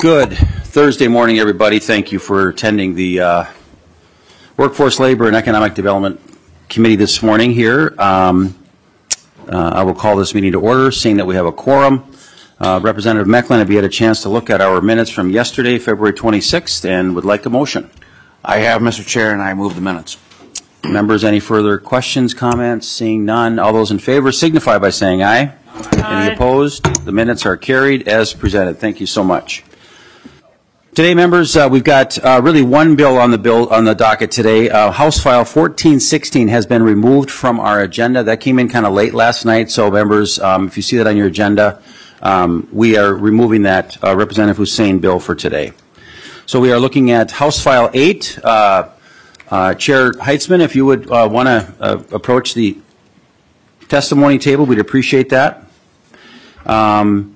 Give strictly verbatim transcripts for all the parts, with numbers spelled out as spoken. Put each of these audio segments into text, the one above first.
Good Thursday morning, everybody. Thank you for attending the uh, Workforce, Labor, and Economic Development Committee this morning here. Um, uh, I will call this meeting to order, seeing that we have a quorum. Uh, Representative Mecklin, have you had a chance to look at our minutes from yesterday, February twenty-sixth, and would like a motion? I have, Mister Chair, and I move the minutes. Members, any further questions, comments? Seeing none, all those in favor signify by saying aye. Aye. Any opposed? The minutes are carried as presented. Thank you so much. Today, members, uh, we've got uh, really one bill on the bill on the docket today. Uh, House File fourteen sixteen has been removed from our agenda. That came in kind of late last night, so members, um, if you see that on your agenda, um, we are removing that uh, Representative Hussain bill for today. So we are looking at House File eight. Uh, uh, Chair Heitzman, if you would uh, want to uh, approach the testimony table, we'd appreciate that. Um,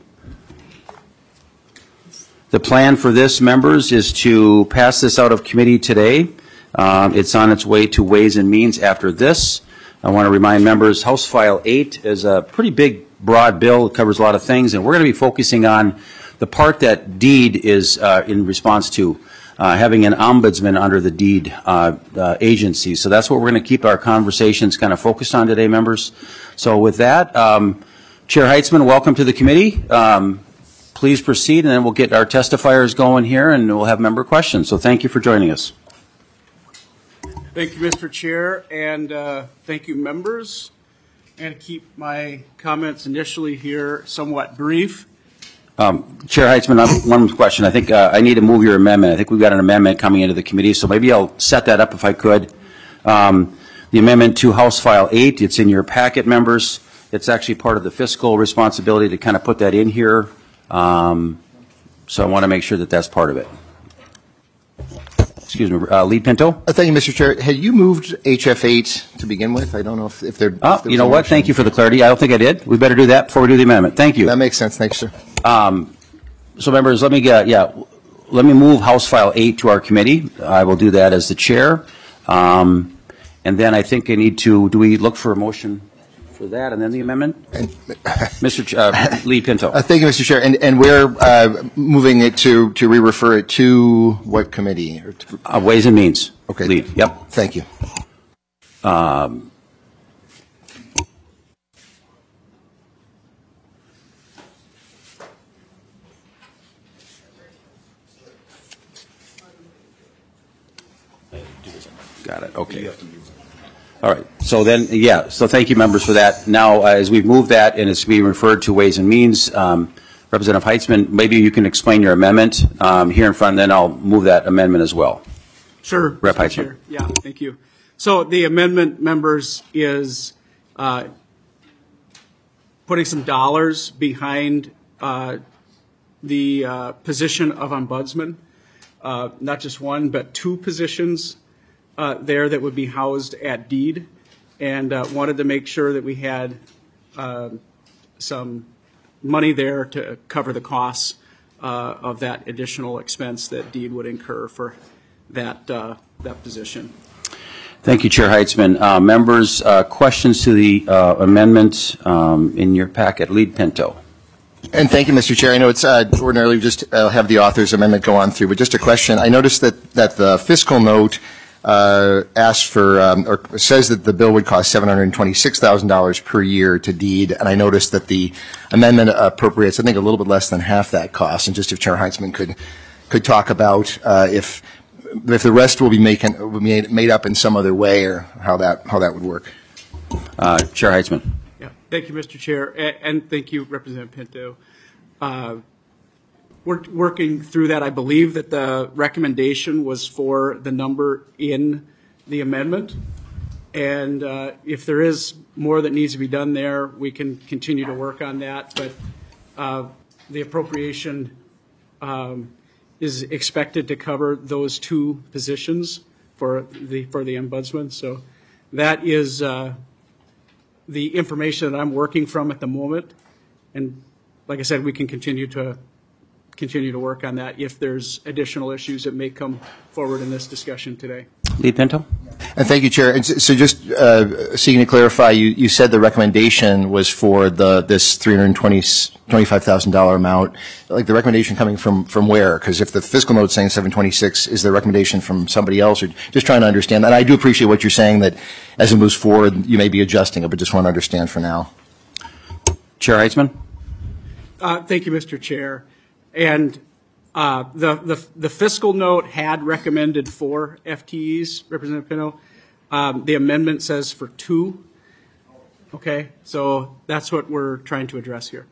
The plan for this, members, is to pass this out of committee today. Um, it's on its way to Ways and Means after this. I want to remind members, House File eight is a pretty big, broad bill. It covers a lot of things, and we're going to be focusing on the part that DEED is uh, in response to, uh, having an ombudsman under the DEED uh, uh, agency. So that's what we're going to keep our conversations kind of focused on today, members. So with that, um, Chair Heitzman, welcome to the committee. Um, Please proceed, and then we'll get our testifiers going here, and we'll have member questions. So thank you for joining us. Thank you, Mister Chair, and uh, thank you, members. And to keep my comments initially here somewhat brief. Um, Chair Heitzman, one question. I think uh, I need to move your amendment. I think we've got an amendment coming into the committee, so maybe I'll set that up if I could. Um, the amendment to House File eight, it's in your packet, members. It's actually part of the fiscal responsibility to kind of put that in here. Um, so I want to make sure that that's part of it. Excuse me, uh, Lead Pinto? Uh, thank you, Mister Chair. Had you moved H F eight to begin with? I don't know if, if there. Oh, if you know what? motion. Thank you for the clarity. I don't think I did. We better do that before we do the amendment. Thank you. That makes sense. Thanks, sir. Um, so, members, let me get yeah, let me move House File eight to our committee. I will do that as the chair, um, and then I think I need to. Do we look for a motion for that, and then the amendment? And, Mister Ch uh, Lead Pinto. Uh, thank you, Mister Chair. And, and we're uh, moving it to, to re-refer it to what committee? Or to uh, Ways and Means. Okay. Lead. Yep. Thank you. Um, got it. Okay. All right. So then, yeah. So thank you, members, for that. Now, uh, as we've moved that and it's being referred to Ways and Means, um, Representative Heitzman, maybe you can explain your amendment um, here in front, and then I'll move that amendment as well. Sure. Rep Heitzman. Yeah. Thank you. So the amendment, members, is uh, putting some dollars behind uh, the uh, position of ombudsman, uh, not just one, but two positions. Uh, there that would be housed at DEED, and uh, wanted to make sure that we had uh, some money there to cover the costs uh, of that additional expense that DEED would incur for that uh, that position. Thank you, Chair Heitzman. Uh, members, uh, questions to the uh, amendment um, in your packet. Lead Pinto. And thank you, Mister Chair. I know it's uh, ordinarily just uh, have the author's amendment go on through, but just a question. I noticed that, that the fiscal note Uh, asked for, um, or says that the bill would cost seven hundred twenty-six thousand dollars per year to DEED, and I noticed that the amendment appropriates, I think, a little bit less than half that cost. And just if Chair Heitzman could could talk about uh, if if the rest will be making will be made, made up in some other way, or how that how that would work. Uh, Chair Heitzman. Yeah, thank you, Mister Chair, and, and thank you, Representative Pinto. Uh, We're working through that. I believe that the recommendation was for the number in the amendment. And uh, if there is more that needs to be done there, we can continue to work on that. But uh, the appropriation um, is expected to cover those two positions for the, for the ombudsman. So that is uh, the information that I'm working from at the moment. And like I said, we can continue to continue to work on that if there's additional issues that may come forward in this discussion today. Lead Pinto? And thank you, Chair. And so so just uh, seeking to clarify, you, you said the recommendation was for the this three hundred twenty-five thousand dollars amount. Like the recommendation coming from, from where? Because if the fiscal note's saying seven twenty-six, is the recommendation from somebody else? Or just trying to understand. And I do appreciate what you're saying, that as it moves forward, you may be adjusting it, but just want to understand for now. Chair Heitzman? Uh, thank you, Mister Chair. And uh, the, the the fiscal note had recommended four F T Es, Representative Pinto. Um, the amendment says for two. Okay, so that's what we're trying to address here.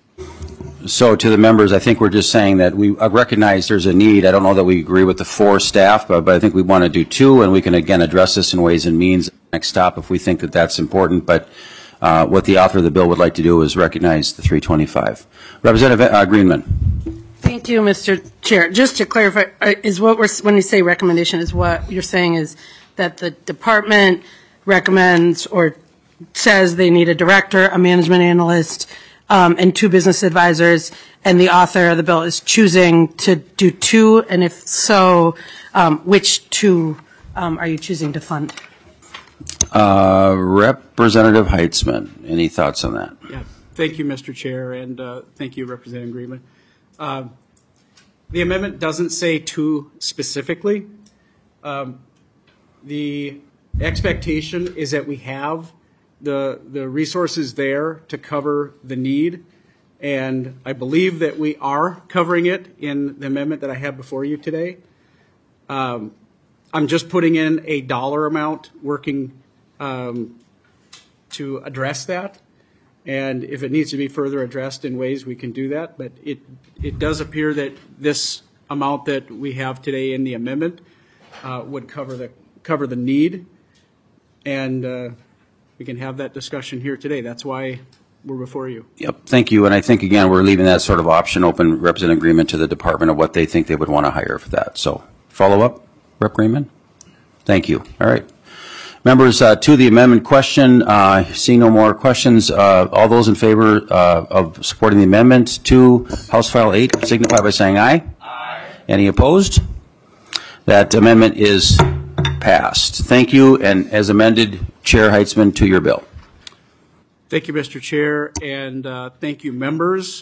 So to the members, I think we're just saying that we uh, recognize there's a need. I don't know that we agree with the four staff, but, but I think we want to do two, and we can again address this in Ways and Means next stop if we think that that's important. But uh, what the author of the bill would like to do is recognize the three twenty-five. Representative uh, Greenman. Thank you, Mister Chair. Just to clarify, uh, is what we're when you say recommendation, is what you're saying is that the department recommends or says they need a director, a management analyst, um, and two business advisors, and the author of the bill is choosing to do two, and if so, um, which two um, are you choosing to fund? Uh, Representative Heitzman, any thoughts on that? Yeah, thank you, Mister Chair, and uh, thank you, Representative Greenman. Uh, the amendment doesn't say two specifically. Um, the expectation is that we have the the resources there to cover the need, and I believe that we are covering it in the amendment that I have before you today. Um, I'm just putting in a dollar amount, working um, to address that, and if it needs to be further addressed in ways, we can do that. But it it does appear that this amount that we have today in the amendment uh, would cover the cover the need, and uh, we can have that discussion here today. That's why we're before you. Yep, thank you. And I think, again, we're leaving that sort of option open, Representative Greenman, to the department of what they think they would want to hire for that. So follow up, Rep Greenman? Thank you. All right. Members, uh, to the amendment question, uh, seeing no more questions, uh, all those in favor uh, of supporting the amendment to House File eight signify by saying aye. Aye. Any opposed? That amendment is passed. Thank you. And as amended, Chair Heitzman, to your bill. Thank you, Mister Chair, and uh, thank you, members.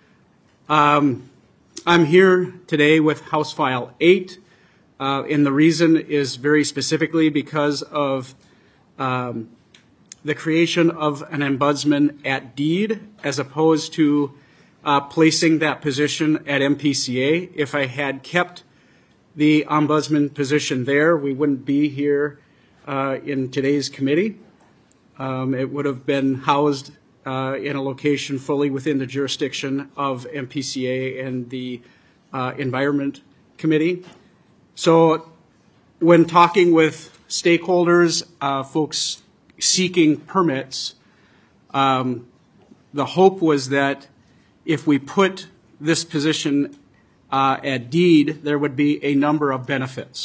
Um, I'm here today with House File eight, uh, and the reason is very specifically because of um, the creation of an ombudsman at deed as opposed to uh, placing that position at M P C A. If I had kept the ombudsman position there, we wouldn't be here uh, in today's committee. Um, it would have been housed uh, in a location fully within the jurisdiction of M P C A and the uh, Environment Committee. So when talking with stakeholders, uh, folks seeking permits, um, the hope was that if we put this position uh, at deed, there would be a number of benefits.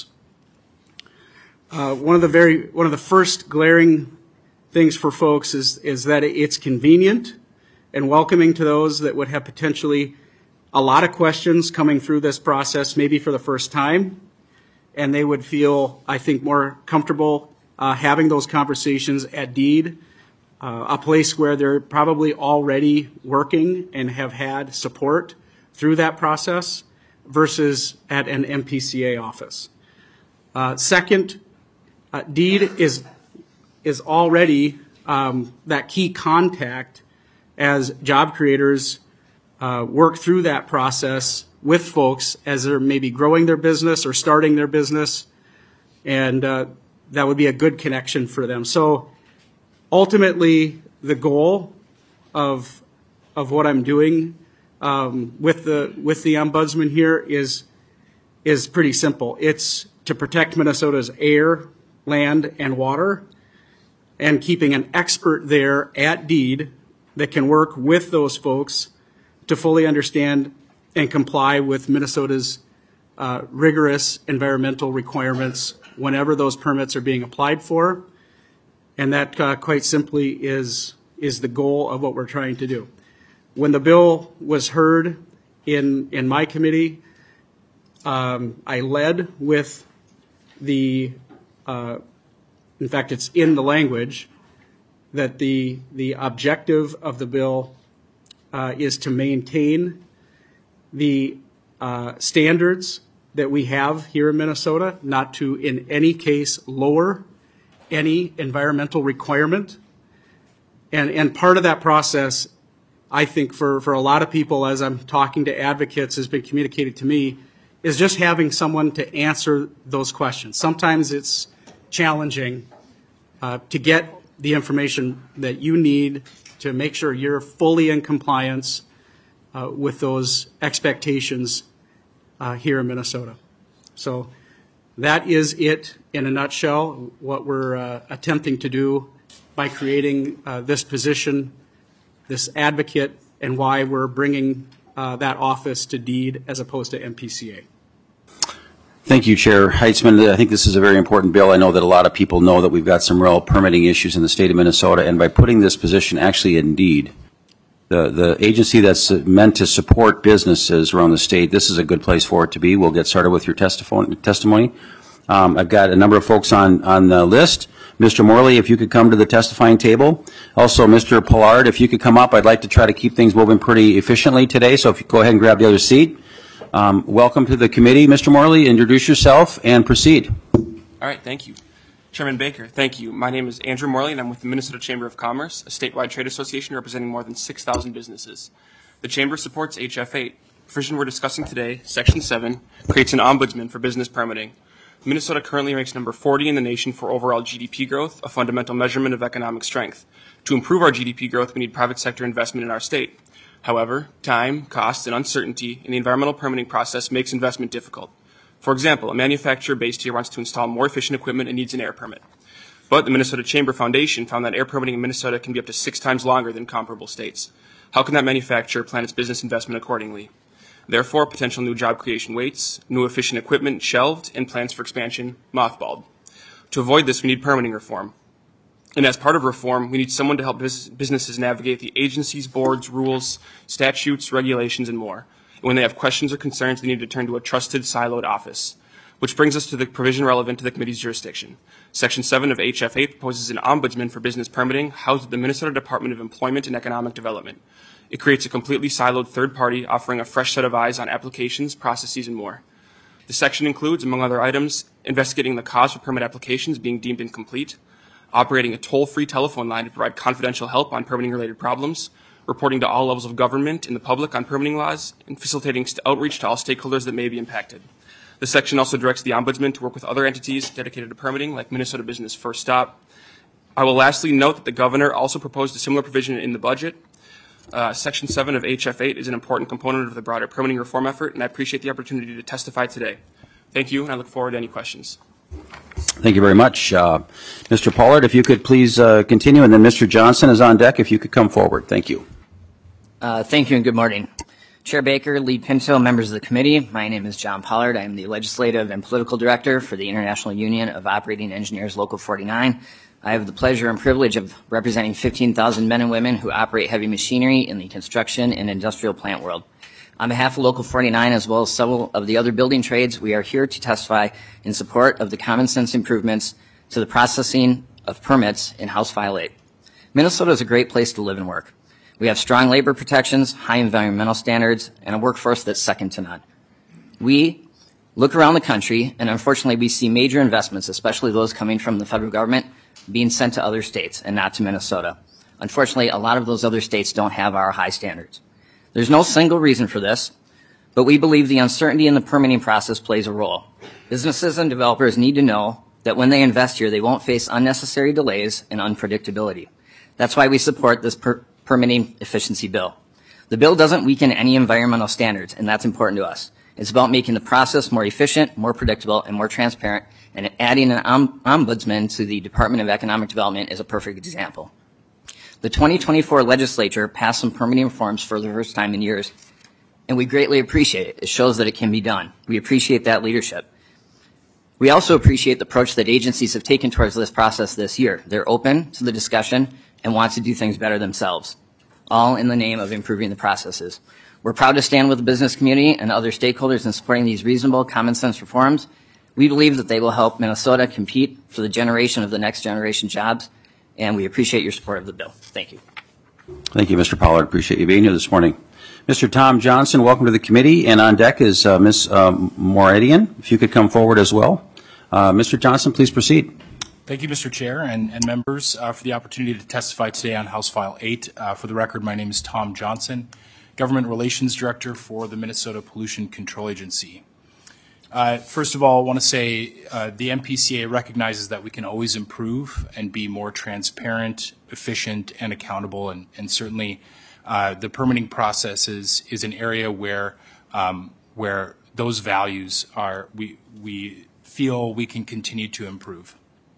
Uh, one of the very one of the first glaring things for folks is, is that it's convenient and welcoming to those that would have potentially a lot of questions coming through this process, maybe for the first time, and they would feel, I think, more comfortable uh, having those conversations at deed, uh, a place where they're probably already working and have had support through that process versus at an M P C A office. Uh, second, uh, deed is is already um, that key contact as job creators uh, work through that process with folks as they're maybe growing their business or starting their business, and uh, that would be a good connection for them. So ultimately, the goal of of what I'm doing um, with the with the ombudsman here is is pretty simple. It's to protect Minnesota's air, land, and water, and keeping an expert there at deed that can work with those folks to fully understand and comply with Minnesota's uh, rigorous environmental requirements whenever those permits are being applied for. And that uh, quite simply is, is the goal of what we're trying to do. When the bill was heard in, in my committee, um, I led with the uh, in fact, it's in the language, that the, the objective of the bill uh, is to maintain the uh, standards that we have here in Minnesota, not to in any case lower any environmental requirement. And, and part of that process, I think for, for a lot of people, as I'm talking to advocates, has been communicated to me, is just having someone to answer those questions. Sometimes it's challenging uh, to get the information that you need to make sure you're fully in compliance uh, with those expectations uh, here in Minnesota. So that is it in a nutshell, what we're uh, attempting to do by creating uh, this position, this advocate, and why we're bringing uh, that office to deed as opposed to M P C A. Thank you, Chair Heitzman. I think this is a very important bill. I know that a lot of people know that we've got some real permitting issues in the state of Minnesota, and by putting this position actually in deed, the, the agency that's meant to support businesses around the state, this is a good place for it to be. We'll get started with your testimony. Um, I've got a number of folks on, on the list. Mister Morley, if you could come to the testifying table. Also, Mister Pollard, if you could come up. I'd like to try to keep things moving pretty efficiently today, so if you go ahead and grab the other seat. Um, welcome to the committee, Mister Morley. Introduce yourself and proceed. All right, thank you. Chairman Baker, thank you. My name is Andrew Morley, and I'm with the Minnesota Chamber of Commerce, a statewide trade association representing more than six thousand businesses. The Chamber supports H F eight. The provision we're discussing today, Section seven, creates an ombudsman for business permitting. Minnesota currently ranks number forty in the nation for overall G D P growth, a fundamental measurement of economic strength. To improve our G D P growth, we need private sector investment in our state. However, time, cost, and uncertainty in the environmental permitting process makes investment difficult. For example, a manufacturer based here wants to install more efficient equipment and needs an air permit. But the Minnesota Chamber Foundation found that air permitting in Minnesota can be up to six times longer than comparable states. How can that manufacturer plan its business investment accordingly? Therefore, potential new job creation waits, new efficient equipment shelved, and plans for expansion mothballed. To avoid this, we need permitting reform. And as part of reform, we need someone to help businesses navigate the agencies, boards, rules, statutes, regulations, and more. And when they have questions or concerns, they need to turn to a trusted, siloed office. Which brings us to the provision relevant to the committee's jurisdiction. Section seven of H F eight proposes an ombudsman for business permitting housed at the Minnesota Department of Employment and Economic Development. It creates a completely siloed third party offering a fresh set of eyes on applications, processes, and more. The section includes, among other items, investigating the cause for permit applications being deemed incomplete, operating a toll-free telephone line to provide confidential help on permitting-related problems, reporting to all levels of government and the public on permitting laws, and facilitating outreach to all stakeholders that may be impacted. The section also directs the Ombudsman to work with other entities dedicated to permitting, like Minnesota Business First Stop. I will lastly note that the Governor also proposed a similar provision in the budget. Uh, Section seven of H F eight is an important component of the broader permitting reform effort, and I appreciate the opportunity to testify today. Thank you, and I look forward to any questions. Thank you very much. Uh, Mister Pollard, if you could please uh, continue, and then Mister Johnson is on deck. If you could come forward. Thank you. Uh, thank you and good morning. Chair Baker, Lead Pinto, members of the committee, my name is John Pollard. I am the Legislative and Political Director for the International Union of Operating Engineers Local forty-nine. I have the pleasure and privilege of representing fifteen thousand men and women who operate heavy machinery in the construction and industrial plant world. On behalf of Local forty-nine, as well as several of the other building trades, we are here to testify in support of the common sense improvements to the processing of permits in House File eight. Minnesota is a great place to live and work. We have strong labor protections, high environmental standards, and a workforce that's second to none. We look around the country, and unfortunately we see major investments, especially those coming from the federal government, being sent to other states and not to Minnesota. Unfortunately, a lot of those other states don't have our high standards. There's no single reason for this, but we believe the uncertainty in the permitting process plays a role. Businesses and developers need to know that when they invest here, they won't face unnecessary delays and unpredictability. That's why we support this per- permitting efficiency bill. The bill doesn't weaken any environmental standards, and that's important to us. It's about making the process more efficient, more predictable, and more transparent, and adding an om- ombudsman to the Department of Economic Development is a perfect example. The twenty twenty-four legislature passed some permitting reforms for the first time in years, and we greatly appreciate it. It shows that it can be done. We appreciate that leadership. We also appreciate the approach that agencies have taken towards this process this year. They're open to the discussion and want to do things better themselves, all in the name of improving the processes. We're proud to stand with the business community and other stakeholders in supporting these reasonable, common sense reforms. We believe that they will help Minnesota compete for the generation of the next generation jobs, and we appreciate your support of the bill. Thank you. Thank you, Mister Pollard. Appreciate you being here this morning. Mister Tom Johnson, welcome to the committee, and on deck is uh, Miz Um, Moradian. If you could come forward as well. Uh, Mister Johnson, please proceed. Thank you, Mister Chair and, and members, uh, for the opportunity to testify today on House File eight. Uh, for the record, my name is Tom Johnson, Government Relations Director for the Minnesota Pollution Control Agency. Uh, first of all, I want to say uh, the M P C A recognizes that we can always improve and be more transparent, efficient, and accountable, and, and certainly uh, the permitting process is, is an area where um, where those values are we we feel we can continue to improve.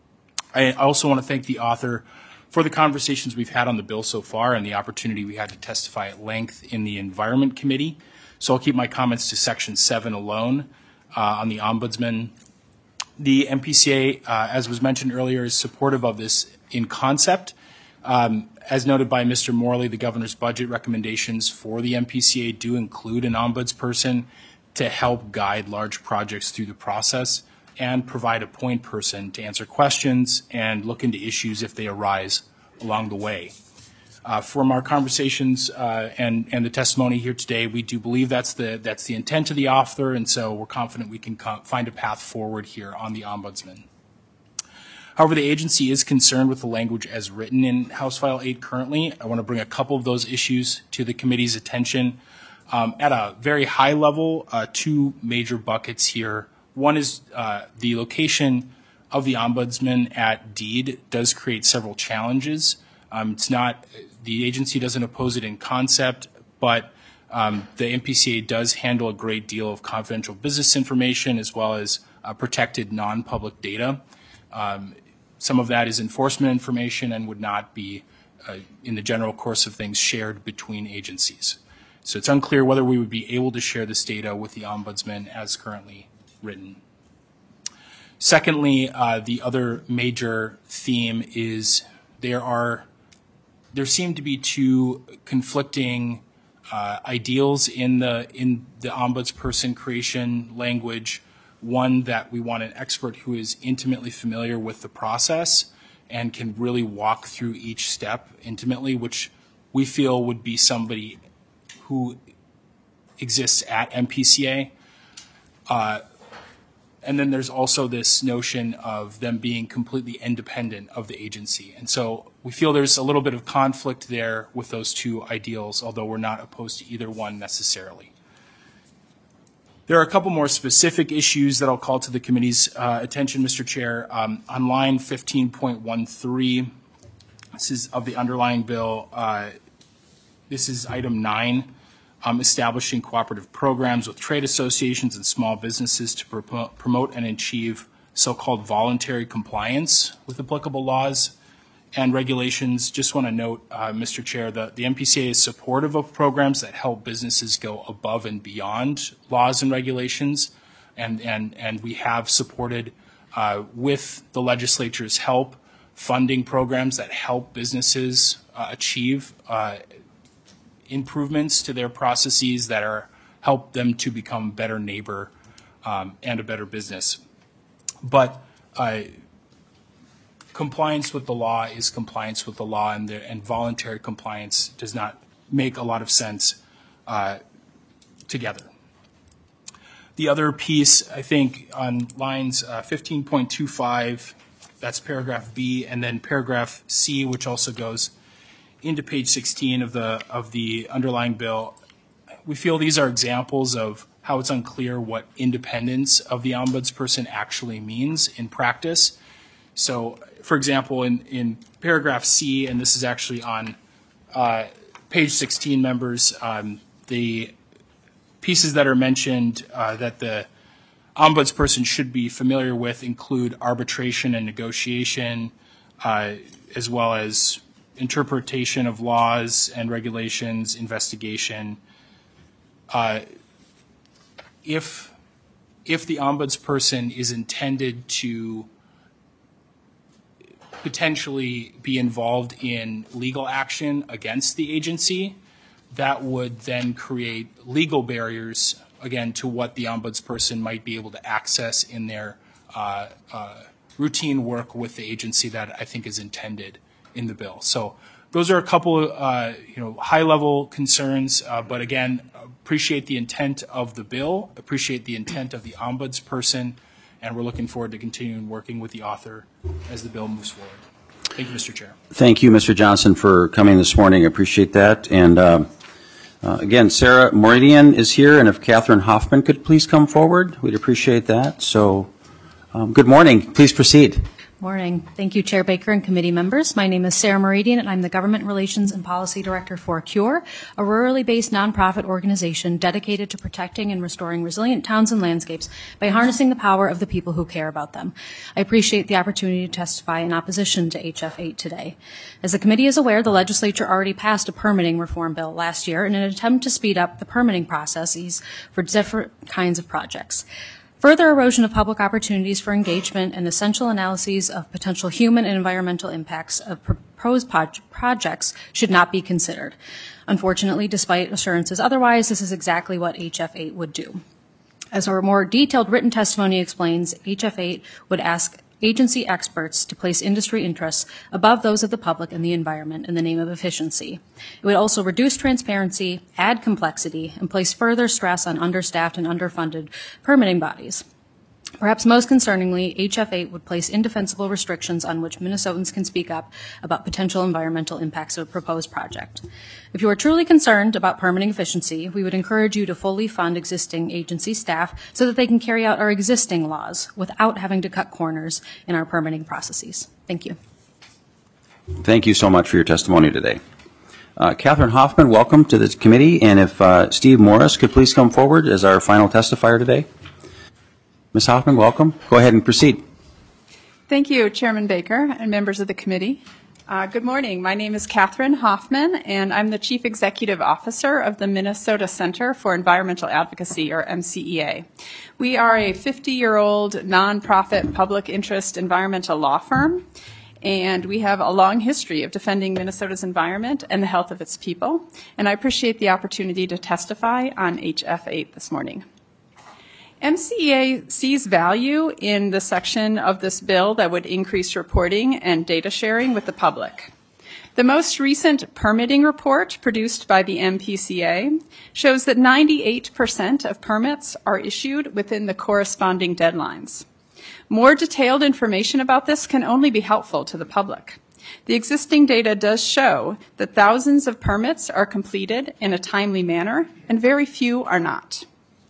I also want to thank the author for the conversations we've had on the bill so far and the opportunity we had to testify at length in the Environment Committee. So I'll keep my comments to Section seven alone. Uh, on the Ombudsman. The M P C A, uh, as was mentioned earlier, is supportive of this in concept. Um, as noted by Mister Morley, the governor's budget recommendations for the M P C A do include an ombudsperson to help guide large projects through the process and provide a point person to answer questions and look into issues if they arise along the way. Uh, from our conversations uh, and, and the testimony here today, we do believe that's the, that's the intent of the author, and so we're confident we can co- find a path forward here on the Ombudsman. However, the agency is concerned with the language as written in House File eight currently. I want to bring a couple of those issues to the committee's attention. Um, at a very high level, uh, two major buckets here. One is uh, the location of the Ombudsman at deed does create several challenges. Um, it's not, the agency doesn't oppose it in concept, but um, the M P C A does handle a great deal of confidential business information as well as uh, protected non-public data. Um, some of that is enforcement information and would not be, uh, in the general course of things, shared between agencies. So it's unclear whether we would be able to share this data with the Ombudsman as currently written. Secondly, uh, the other major theme is there are There seem to be two conflicting uh, ideals in the in the ombudsperson creation language. One, that we want an expert who is intimately familiar with the process and can really walk through each step intimately, which we feel would be somebody who exists at M P C A. Uh, And then there's also this notion of them being completely independent of the agency. And so we feel there's a little bit of conflict there with those two ideals, although we're not opposed to either one necessarily. There are a couple more specific issues that I'll call to the committee's uh, attention, Mister Chair. Um, on line fifteen point one three, this is of the underlying bill. Uh, this is item nine. Um, establishing cooperative programs with trade associations and small businesses to promote, promote and achieve so-called voluntary compliance with applicable laws and regulations. Just want to note, uh, Mister Chair, that the M P C A is supportive of programs that help businesses go above and beyond laws and regulations, and, and, and we have supported, uh, with the legislature's help, funding programs that help businesses uh, achieve uh, improvements to their processes that are help them to become a better neighbor um, and a better business. But uh, compliance with the law is compliance with the law, and, the, and voluntary compliance does not make a lot of sense uh, together. The other piece, I think, on lines uh, fifteen point two five, that's paragraph B, and then paragraph C, which also goes into page sixteen of the of the underlying bill. We feel these are examples of how it's unclear what independence of the ombudsperson actually means in practice. So, for example, in, in paragraph C, and this is actually on uh, page sixteen, members, um, the pieces that are mentioned uh, that the ombudsperson should be familiar with include arbitration and negotiation, uh, as well as interpretation of laws and regulations, investigation. Uh, if, if the ombudsperson is intended to potentially be involved in legal action against the agency, that would then create legal barriers, again, to what the ombudsperson might be able to access in their uh, uh, routine work with the agency that I think is intended in the bill. So those are a couple of, uh, you know, high-level concerns, uh, but again, appreciate the intent of the bill, appreciate the intent of the ombudsperson, and we're looking forward to continuing working with the author as the bill moves forward. Thank you, Mister Chair. Thank you, Mister Johnson, for coming this morning. I appreciate that. And uh, uh, again, Sarah Meridian is here, and if Catherine Hoffman could please come forward, we'd appreciate that. So, um, good morning. Please proceed. Morning. Thank you, Chair Baker and committee members. My name is Sarah Meridian, and I'm the Government Relations and Policy Director for CURE, a rurally based nonprofit organization dedicated to protecting and restoring resilient towns and landscapes by harnessing the power of the people who care about them. I appreciate the opportunity to testify in opposition to H F eight today. As the committee is aware, the legislature already passed a permitting reform bill last year in an attempt to speed up the permitting processes for different kinds of projects. Further erosion of public opportunities for engagement and essential analyses of potential human and environmental impacts of proposed projects should not be considered. Unfortunately, despite assurances otherwise, this is exactly what H F eight would do. As our more detailed written testimony explains, H F eight would ask agency experts to place industry interests above those of the public and the environment in the name of efficiency. It would also reduce transparency, add complexity, and place further stress on understaffed and underfunded permitting bodies. Perhaps most concerningly, H F eight would place indefensible restrictions on which Minnesotans can speak up about potential environmental impacts of a proposed project. If you are truly concerned about permitting efficiency, we would encourage you to fully fund existing agency staff so that they can carry out our existing laws without having to cut corners in our permitting processes. Thank you. Thank you so much for your testimony today. Uh, Catherine Hoffman, welcome to this committee, and if uh, Steve Morris could please come forward as our final testifier today. Miz Hoffman, welcome. Go ahead and proceed. Thank you, Chairman Baker and members of the committee. Uh, good morning. My name is Catherine Hoffman, and I'm the Chief Executive Officer of the Minnesota Center for Environmental Advocacy, or M C E A. We are a fifty-year-old nonprofit public interest environmental law firm, and we have a long history of defending Minnesota's environment and the health of its people, and I appreciate the opportunity to testify on H F eight this morning. M C E A sees value in the section of this bill that would increase reporting and data sharing with the public. The most recent permitting report produced by the M P C A shows that ninety-eight percent of permits are issued within the corresponding deadlines. More detailed information about this can only be helpful to the public. The existing data does show that thousands of permits are completed in a timely manner, and very few are not.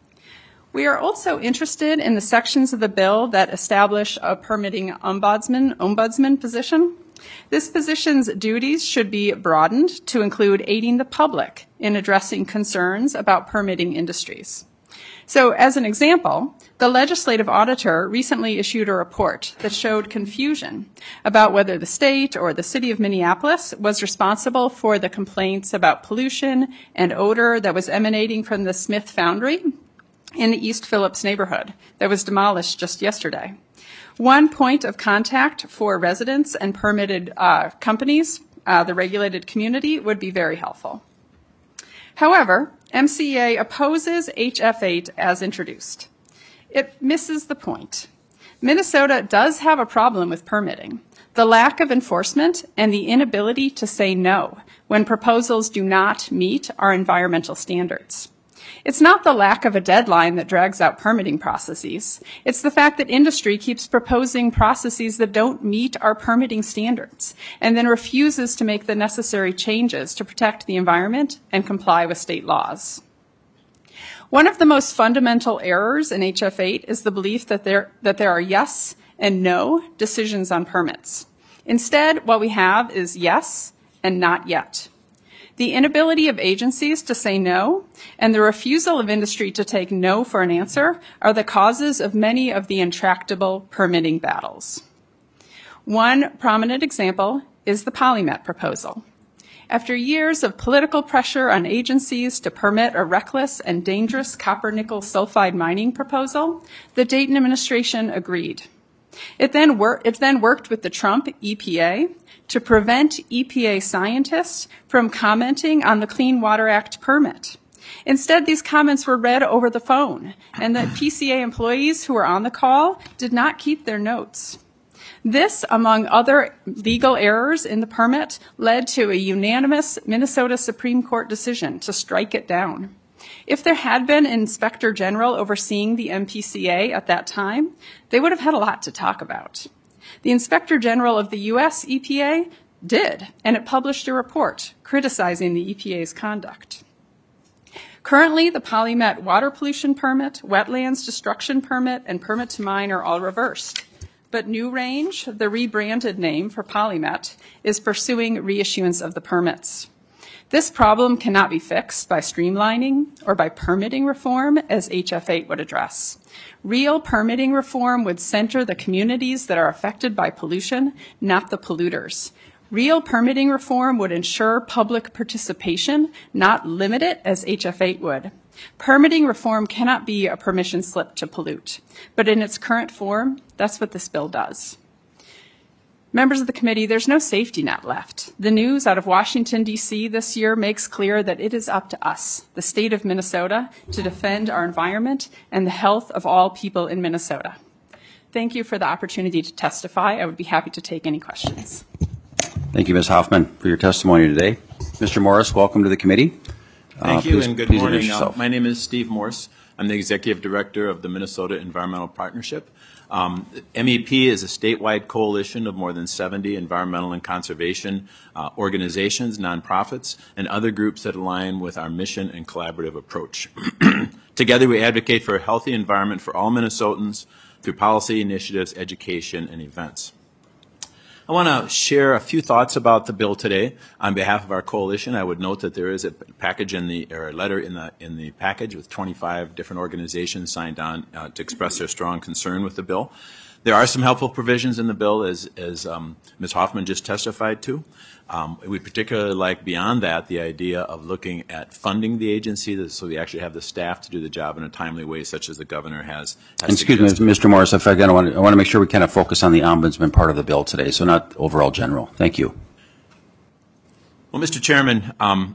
We are also interested in the sections of the bill that establish a permitting ombudsman, ombudsman position. This position's duties should be broadened to include aiding the public in addressing concerns about permitting industries. So, as an example, the legislative auditor recently issued a report that showed confusion about whether the state or the city of Minneapolis was responsible for the complaints about pollution and odor that was emanating from the Smith Foundry in the East Phillips neighborhood that was demolished just yesterday. One point of contact for residents and permitted uh, companies, uh, the regulated community, would be very helpful. However, M C E A opposes H F eight as introduced. It misses the point. Minnesota does have a problem with permitting: the lack of enforcement and the inability to say no when proposals do not meet our environmental standards. It's not the lack of a deadline that drags out permitting processes. It's the fact that industry keeps proposing processes that don't meet our permitting standards and then refuses to make the necessary changes to protect the environment and comply with state laws. One of the most fundamental errors in H F eight is the belief that there, that there are yes and no decisions on permits. Instead, what we have is yes and not yet. The inability of agencies to say no and the refusal of industry to take no for an answer are the causes of many of the intractable permitting battles. One prominent example is the Polymet proposal. After years of political pressure on agencies to permit a reckless and dangerous copper-nickel sulfide mining proposal, the Dayton administration agreed. It then, wor- it then worked with the Trump E P A to prevent E P A scientists from commenting on the Clean Water Act permit. Instead, these comments were read over the phone, and the P C A employees who were on the call did not keep their notes. This, among other legal errors in the permit, led to a unanimous Minnesota Supreme Court decision to strike it down. If there had been an inspector general overseeing the M P C A at that time, they would have had a lot to talk about. The inspector general of the U S E P A did, and it published a report criticizing the E P A's conduct. Currently, the Polymet water pollution permit, wetlands destruction permit, and permit to mine are all reversed. But New Range, the rebranded name for Polymet, is pursuing reissuance of the permits. This problem cannot be fixed by streamlining or by permitting reform, as H F eight would address. Real permitting reform would center the communities that are affected by pollution, not the polluters. Real permitting reform would ensure public participation, not limit it as H F eight would. Permitting reform cannot be a permission slip to pollute, but in its current form, that's what this bill does. Members of the committee, there's no safety net left. The news out of Washington, D C this year makes clear that it is up to us, the state of Minnesota, to defend our environment and the health of all people in Minnesota. Thank you for the opportunity to testify. I would be happy to take any questions. Thank you, Miz Hoffman, for your testimony today. Mister Morris, welcome to the committee. Thank uh, you please, and good please morning. Uh, yourself. my name is Steve Morse. I'm the Executive Director of the Minnesota Environmental Partnership. Um, M E P is a statewide coalition of more than seventy environmental and conservation uh, organizations, nonprofits, and other groups that align with our mission and collaborative approach. Together we advocate for a healthy environment for all Minnesotans through policy initiatives, education, and events. I want to share a few thoughts about the bill today on behalf of our coalition. I would note that there is a package in the, or a letter in the in the package with twenty-five different organizations signed on uh, to express their strong concern with the bill. There are some helpful provisions in the bill, as as um, Miz Hoffman just testified to. Um, we particularly like, beyond that, the idea of looking at funding the agency, so we actually have the staff to do the job in a timely way, such as the governor has. has Excuse suggested. me, Mister Morris, if I, again, I, want to, I want to make sure we kind of focus on the ombudsman part of the bill today, so not overall general. Thank you. Well, Mister Chairman, um,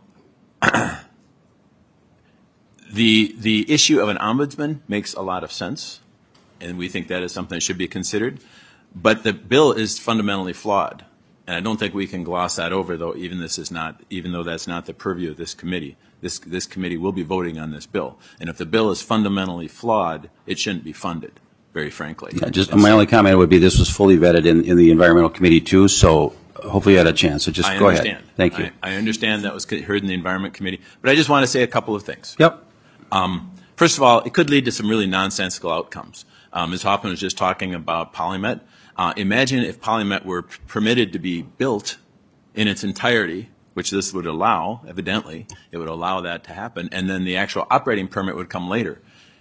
the the issue of an ombudsman makes a lot of sense, and we think that is something that should be considered. But the bill is fundamentally flawed. And I don't think we can gloss that over, though. Even this is not, even though that's not the purview of this committee. This this committee will be voting on this bill, and if the bill is fundamentally flawed, it shouldn't be funded. Very frankly. Yeah, just my only comment would be this was fully vetted in, in the environmental committee too. So hopefully you had a chance. So just I go understand. ahead. Thank you. I, I understand that was heard in the environment committee, but I just want to say a couple of things. Yep. Um, first of all, it could lead to some really nonsensical outcomes. Um, Miz Hoffman was just talking about Polymet. Uh, imagine if Polymet were p- permitted to be built in its entirety, which this would allow, evidently, it would allow that to happen, and then the actual operating permit would come later.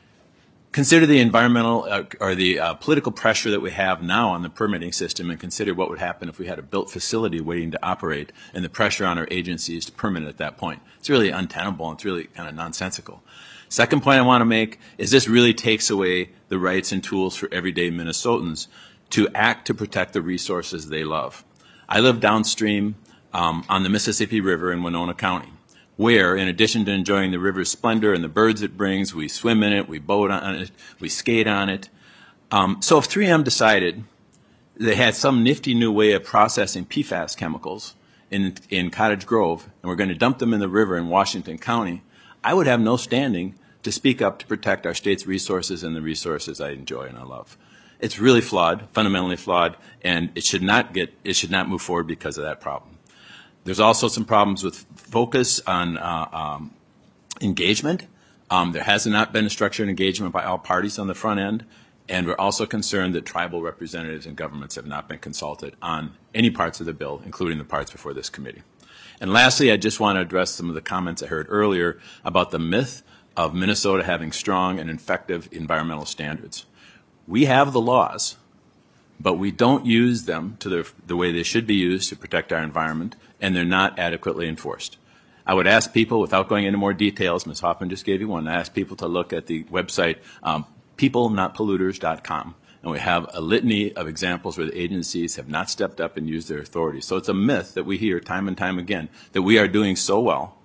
Consider the environmental uh, or the uh, political pressure that we have now on the permitting system, and consider what would happen if we had a built facility waiting to operate, and the pressure on our agencies to permit it at that point. It's really untenable, and it's really kind of nonsensical. Second point I want to make is this really takes away the rights and tools for everyday Minnesotans to act to protect the resources they love. I live downstream um, on the Mississippi River in Winona County, where, in addition to enjoying the river's splendor and the birds it brings, we swim in it, we boat on it, we skate on it. Um, so if three M decided they had some nifty new way of processing P FAS chemicals in, in Cottage Grove, and we're going to dump them in the river in Washington County, I would have no standing to speak up to protect our state's resources and the resources I enjoy and I love. It's really flawed, fundamentally flawed, and it should not get, it should not move forward because of that problem. There's also some problems with focus on uh, um, engagement. Um, there has not been a structured engagement by all parties on the front end, and we're also concerned that tribal representatives and governments have not been consulted on any parts of the bill, including the parts before this committee. And lastly, I just want to address some of the comments I heard earlier about the myth of Minnesota having strong and effective environmental standards. We have the laws, but we don't use them to the, the way they should be used to protect our environment, and they're not adequately enforced. I would ask people, without going into more details, Miz Hoffman just gave you one, I ask people to look at the website um, people not polluters dot com, and we have a litany of examples where the agencies have not stepped up and used their authority. So it's a myth that we hear time and time again that we are doing so well,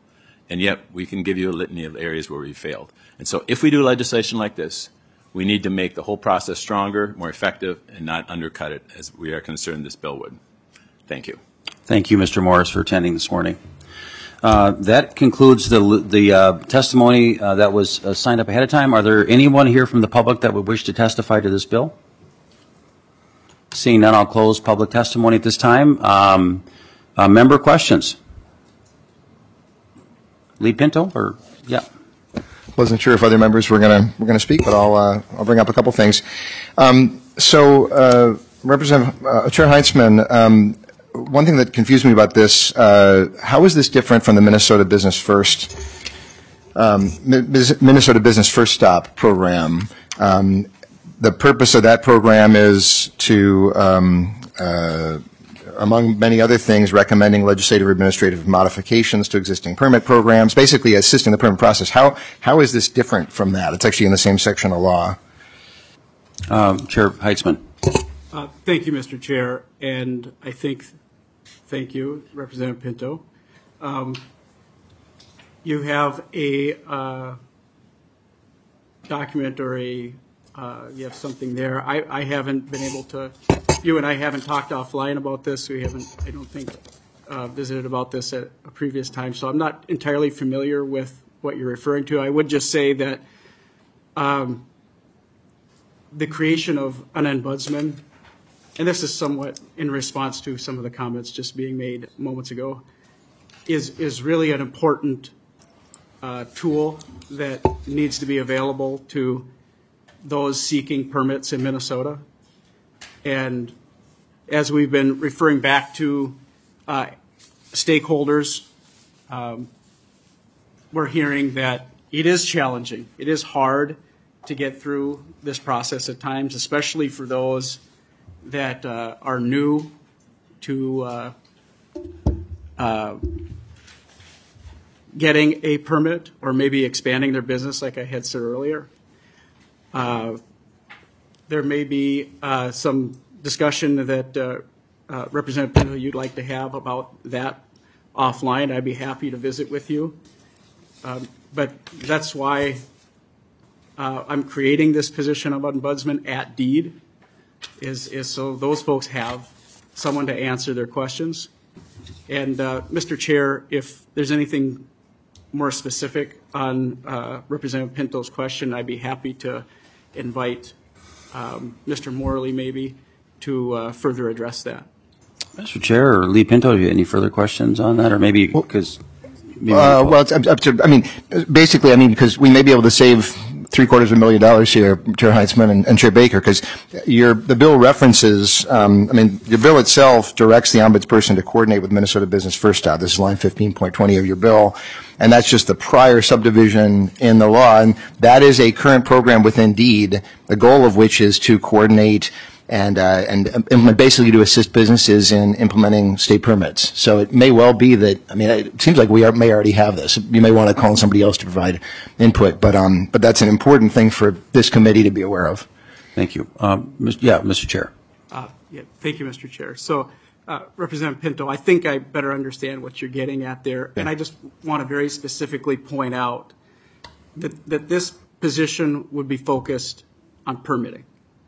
and yet we can give you a litany of areas where we failed. And so if we do legislation like this, we need to make the whole process stronger, more effective, and not undercut it as we are concerned this bill would. Thank you. Thank you, Mister Morris, for attending this morning. Uh, that concludes the the uh, testimony uh, that was uh, signed up ahead of time. Are there anyone here from the public that would wish to testify to this bill? Seeing none, I'll close public testimony at this time. Um, uh, member questions? Lee Pinto, or yeah. Wasn't sure if other members were going to were going to speak, but I'll uh, I'll bring up a couple things. Um, so, uh, Representative uh, Chair Heitzman, um, one thing that confused me about this: uh, how is this different from the Minnesota Business First um, Minnesota Business First Stop program? Um, the purpose of that program is to um, uh, among many other things, recommending legislative or administrative modifications to existing permit programs, basically assisting the permit process. How how is this different from that? It's actually in the same section of law. Um, Chair Heitzman. Uh, thank you, Mister Chair, and I think, thank you, Representative Pinto. Um, you have a uh, document or a uh, you have something there. I, I haven't been able to. You and I haven't talked offline about this. We haven't, I don't think, uh, visited about this at a previous time. So I'm not entirely familiar with what you're referring to. I would just say that um, the creation of an ombudsman, and this is somewhat in response to some of the comments just being made moments ago, is is really an important uh, tool that needs to be available to those seeking permits in Minnesota. And as we've been referring back to uh, stakeholders, um, we're hearing that it is challenging. It is hard to get through this process at times, especially for those that uh, are new to uh, uh, getting a permit or maybe expanding their business, like I had said earlier. Uh, there may be uh, some discussion that uh, uh, Representative Pinto you'd like to have about that offline. I'd be happy to visit with you. Um, but that's why uh, I'm creating this position of ombudsman at deed, is, is so those folks have someone to answer their questions. And uh, Mister Chair, if there's anything more specific on uh, Representative Pinto's question, I'd be happy to invite um, Mister Morley maybe to uh, further address that. Mister Chair or Lee Pinto, do you have any further questions on that, or maybe because? Uh, well, it's up to, I mean, basically, I mean, because we may be able to save three quarters of a million dollars here, Chair Heitzman and, and Chair Baker, because your the bill references, um, I mean, your bill itself directs the ombudsperson to coordinate with Minnesota Business First Stop. This is line fifteen point twenty of your bill, and that's just the prior subdivision in the law, and that is a current program within deed, the goal of which is to coordinate and uh, and implement, basically to assist businesses in implementing state permits. So it may well be that, I mean, it seems like we are, may already have this. You may want to call on somebody else to provide input, but um, but that's an important thing for this committee to be aware of. Thank you. Um, yeah, Mister Chair. Uh, yeah, thank you, Mister Chair. So, uh, Representative Pinto, I think I better understand what you're getting at there, yeah. And I just want to very specifically point out that that this position would be focused on permitting.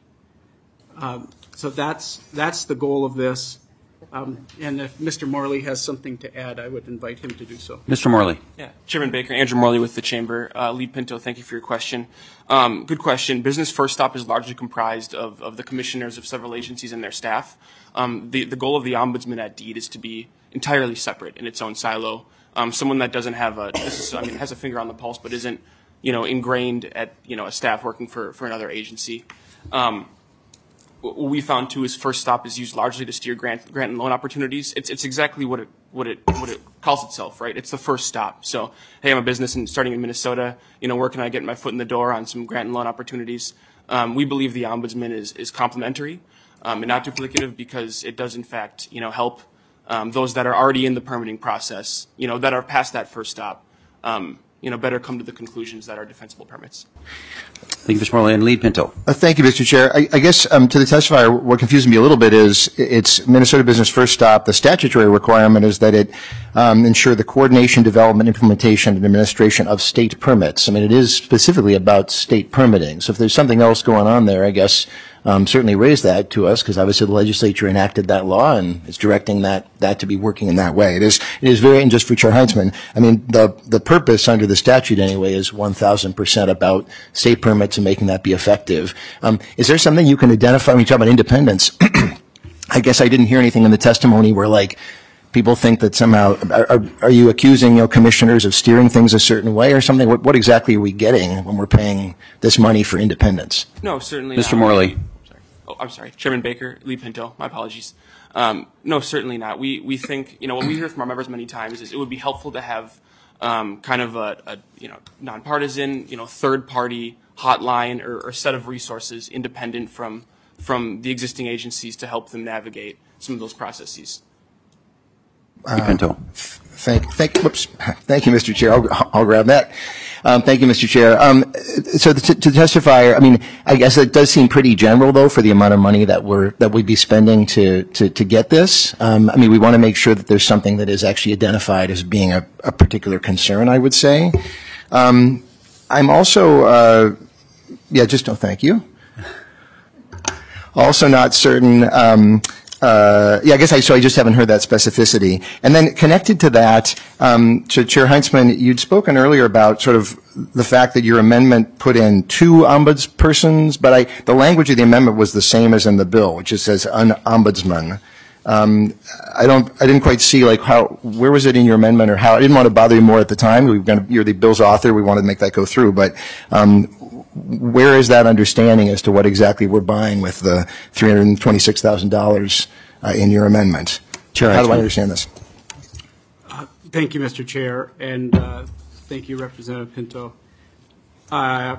Um, so that's that's the goal of this. Um, and if Mister Morley has something to add, I would invite him to do so. Mister Morley. Yeah, Chairman Baker, Andrew Morley with the Chamber. Uh, Lee Pinto, thank you for your question. Um, good question. Business First Stop is largely comprised of, of the commissioners of several agencies and their staff. Um, the, the goal of the ombudsman at deed is to be entirely separate in its own silo. Um, someone that doesn't have a, this is, I mean, has a finger on the pulse, but isn't, you know, ingrained at, you know, a staff working for, for another agency. Um, What we found too is First Stop is used largely to steer grant, grant and loan opportunities. It's it's exactly what it what it what it calls itself, right? It's the first stop. So, hey, I'm a business and starting in Minnesota. You know, where can I get my foot in the door on some grant and loan opportunities? Um, we believe the ombudsman is is complementary um, and not duplicative, because it does in fact, you know, help um, those that are already in the permitting process, you know, that are past that first stop, um, you know, better come to the conclusions that are defensible permits. Thank you, Mister Morley. And Lead Pinto. Uh, thank you, Mister Chair. I, I guess um, to the testifier, what confuses me a little bit is it's Minnesota Business First Stop. The statutory requirement is that it um, ensure the coordination, development, implementation, and administration of state permits. I mean, it is specifically about state permitting. So if there's something else going on there, I guess um, certainly raise that to us, because obviously the legislature enacted that law and is directing that that to be working in that way. It is it is very, and just for Chair Heinzman, I mean, the the purpose under the statute anyway is one thousand percent about state permits and making that be effective. Um, is there something you can identify when you talk about independence? I guess I didn't hear anything in the testimony where, like, people think that somehow, are, are you accusing, you know, commissioners of steering things a certain way or something? What, what exactly are we getting when we're paying this money for independence? No, certainly Mister not. Morley. Sorry. Oh, I'm sorry. Chairman Baker, Lee Pinto, my apologies. Um, no, certainly not. We, we think, you know, what we hear from our members many times is it would be helpful to have um, kind of a, a, you know, nonpartisan, you know, third-party hotline or, or set of resources independent from from the existing agencies to help them navigate some of those processes. Uh, Pinto. Thank, thank, whoops, thank you, Mister Chair. I'll, I'll grab that. Um, thank you, Mister Chair. Um, so to, to testify, I mean, I guess it does seem pretty general, though, for the amount of money that we're that we'd be spending to to, to get this. Um, I mean, we want to make sure that there's something that is actually identified as being a, a particular concern, I would say. Um, I'm also, uh, yeah, just no, thank you. Also, not certain. Um, Uh, yeah, I guess I, so I just haven't heard that specificity. And then connected to that, um, to Chair Heinzman, you'd spoken earlier about sort of the fact that your amendment put in two ombudspersons, but I, the language of the amendment was the same as in the bill, which just says an ombudsman. Um, I don't, I didn't quite see like how, where was it in your amendment or how, I didn't want to bother you more at the time. We were going to, you're the bill's author. We wanted to make that go through, but, um, where is that understanding as to what exactly we're buying with the three hundred twenty-six thousand dollars uh, in your amendment? Chair, how do I understand this? Uh, thank you, Mister Chair, and uh, thank you, Representative Pinto. Uh,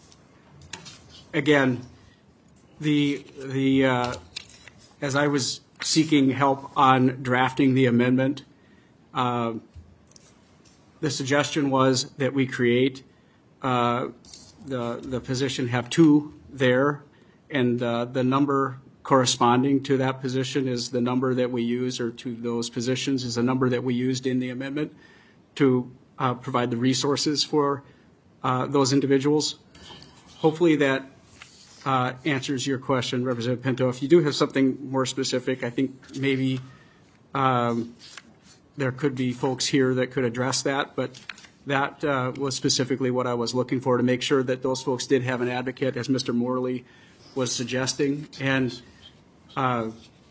again, the the uh, as I was seeking help on drafting the amendment, uh, the suggestion was that we create uh, the the position have two there, and uh, the number corresponding to that position is the number that we use, or to those positions is the number that we used in the amendment to uh, provide the resources for uh, those individuals. Hopefully that uh, answers your question, Representative Pinto. If you do have something more specific, I think maybe um, there could be folks here that could address that, but that uh, was specifically what I was looking for, to make sure that those folks did have an advocate, as Mister Morley was suggesting. And uh,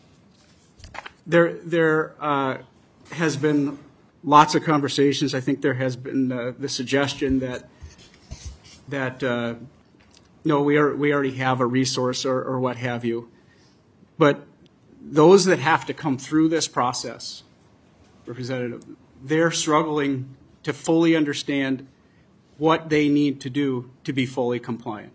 there, there uh, has been lots of conversations. I think there has been uh, the suggestion that that uh, no, we are we already have a resource or, or what have you. But those that have to come through this process, Representative, they're struggling to fully understand what they need to do to be fully compliant.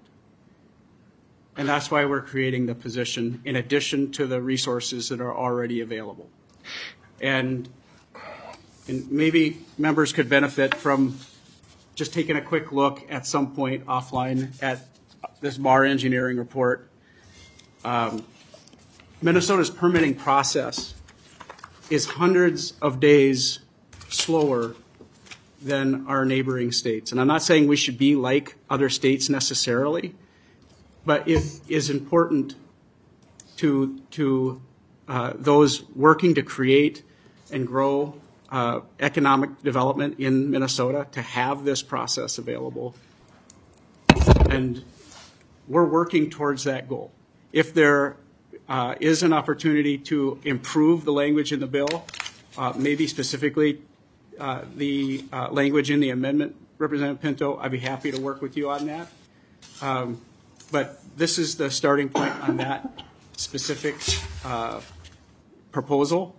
And that's why we're creating the position in addition to the resources that are already available. And, and maybe members could benefit from just taking a quick look at some point offline at this bar engineering report. Um, Minnesota's permitting process is hundreds of days slower than our neighboring states. And I'm not saying we should be like other states necessarily, but it is important to, to uh, those working to create and grow uh, economic development in Minnesota to have this process available. And we're working towards that goal. If there uh, is an opportunity to improve the language in the bill, uh, maybe specifically uh, the uh, language in the amendment, Representative Pinto, I'd be happy to work with you on that. Um, but this is the starting point on that specific uh, proposal.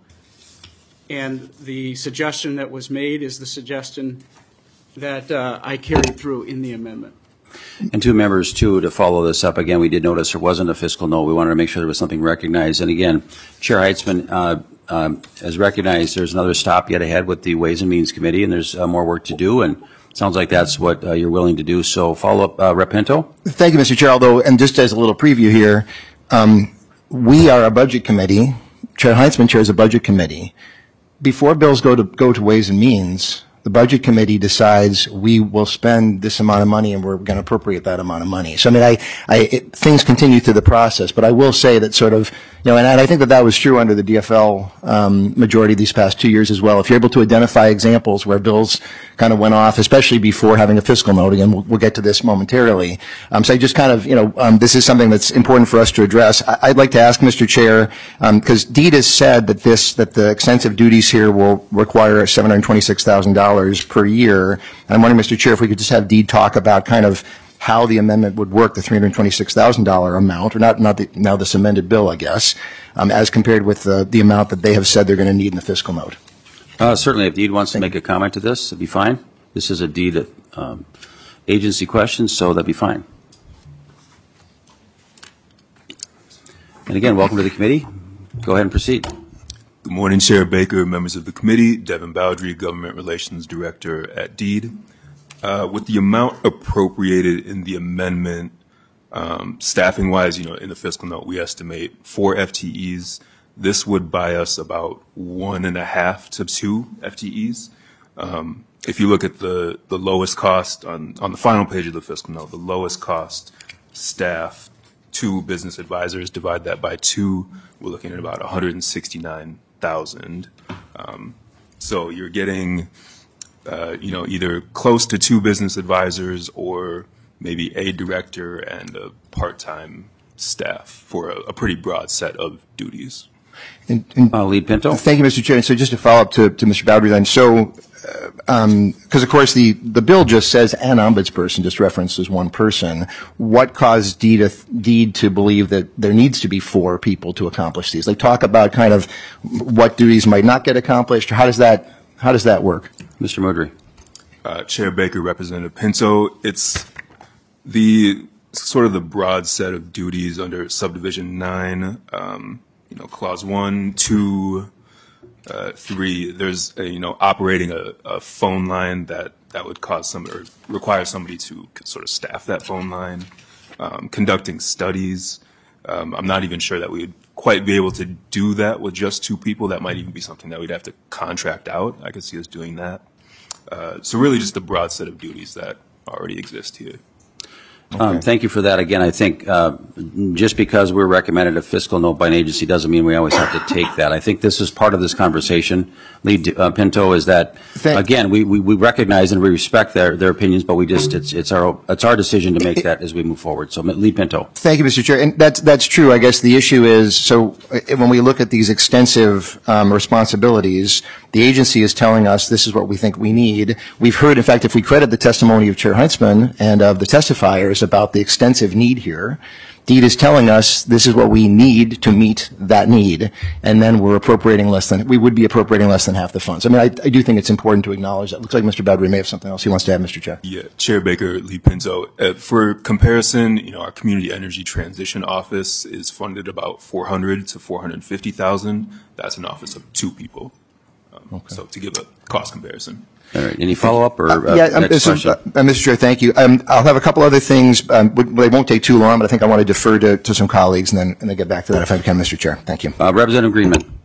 And the suggestion that was made is the suggestion that uh, I carried through in the amendment. And two members, too, to follow this up. Again, we did notice there wasn't a fiscal note. We wanted to make sure there was something recognized. And again, Chair Heitzman, uh, um, as recognized, there's another stop yet ahead with the Ways and Means Committee, and there's uh, more work to do, and it sounds like that's what uh, you're willing to do. So follow up, uh, Representative Pinto. Thank you, Mister Chair. Although, and just as a little preview here, um, we are a budget committee. Chair Heinzman chairs a budget committee. Before bills go to go to Ways and Means, the budget committee decides we will spend this amount of money and we're going to appropriate that amount of money. So I mean, I, I it, things continue through the process, but I will say that sort of, you know, and, and I think that that was true under the D F L um, majority these past two years as well. If you're able to identify examples where bills kind of went off, especially before having a fiscal note, again, we'll, we'll get to this momentarily. Um, so I just kind of, you know, um, this is something that's important for us to address. I, I'd like to ask Mister Chair, because um, Deed has said that this, that the extensive duties here will require seven hundred twenty-six thousand dollars per year. And I'm wondering, Mister Chair, if we could just have Deed talk about kind of how the amendment would work, the three hundred twenty-six thousand dollars amount, or not, not the, now this amended bill, I guess, um, as compared with the, the amount that they have said they're going to need in the fiscal note. Uh, certainly, if Deed wants to make a comment to this, it'd be fine. This is a Deed um, agency question, so that'd be fine. And again, welcome to the committee. Go ahead and proceed. Good morning, Chair Baker, members of the committee. Devin Bowdry, Government Relations Director at Deed. Uh, with the amount appropriated in the amendment, um, staffing-wise, you know, in the fiscal note, we estimate four F T Es. This would buy us about one and a half to two F T Es. Um, if you look at the, the lowest cost on, on the final page of the fiscal note, the lowest cost staff, two business advisors, divide that by two, we're looking at about one hundred sixty-nine thousand. Um, so you're getting, uh, you know, either close to two business advisors or maybe a director and a part-time staff for a, a pretty broad set of duties. And, and uh, Lead Pinto. Thank you, Mister Chair. And so just to follow up to, to Mister Bowdry then, so because uh, um, of course the, the bill just says an ombudsperson, just references one person. What caused Deed to, Deed to believe that there needs to be four people to accomplish these? Like talk about kind of what duties might not get accomplished, or how does that how does that work? Mister Modry. Uh, Chair Baker, Representative Pinto, it's the sort of the broad set of duties under subdivision nine. Um, you know, clause one, two, uh, three. There's a, you know, operating a, a phone line that that would cause some or require somebody to sort of staff that phone line. Um, conducting studies. Um, I'm not even sure that we would quite be able to do that with just two people. That might even be something that we'd have to contract out. I could see us doing that. Uh, so really just the broad set of duties that already exist here. Okay. Um, thank you for that. Again, I think uh, just because we're recommended a fiscal note by an agency doesn't mean we always have to take that. I think this is part of this conversation. Lead uh, Pinto is that, thank again, we, we, we recognize and we respect their, their opinions, but we just, it's, it's our, it's our decision to make that as we move forward. So Lead Pinto. Thank you, Mister Chair. And that's, that's true. I guess the issue is, so when we look at these extensive um, responsibilities, the agency is telling us this is what we think we need. We've heard, in fact, if we credit the testimony of Chair Heinzman and of the testifiers about the extensive need here, Deed is telling us this is what we need to meet that need, and then we're appropriating less than, we would be appropriating less than half the funds. I mean, I, I do think it's important to acknowledge that. Looks like Mister Bowdry may have something else he wants to add, Mister Chair. Yeah, Chair Baker, Lee Pinto. Uh, for comparison, you know, our Community Energy Transition Office is funded about four hundred to four hundred fifty thousand. That's an office of two people. Um, okay. So to give a cost comparison. All right. Any follow-up or uh, uh, yeah, um, next so, question? Uh, Mister Chair, thank you. Um, I'll have a couple other things. Um, they won't take too long, but I think I want to defer to, to some colleagues and then, and then get back to that if I can, Mister Chair. Thank you. Uh, Representative Greenman.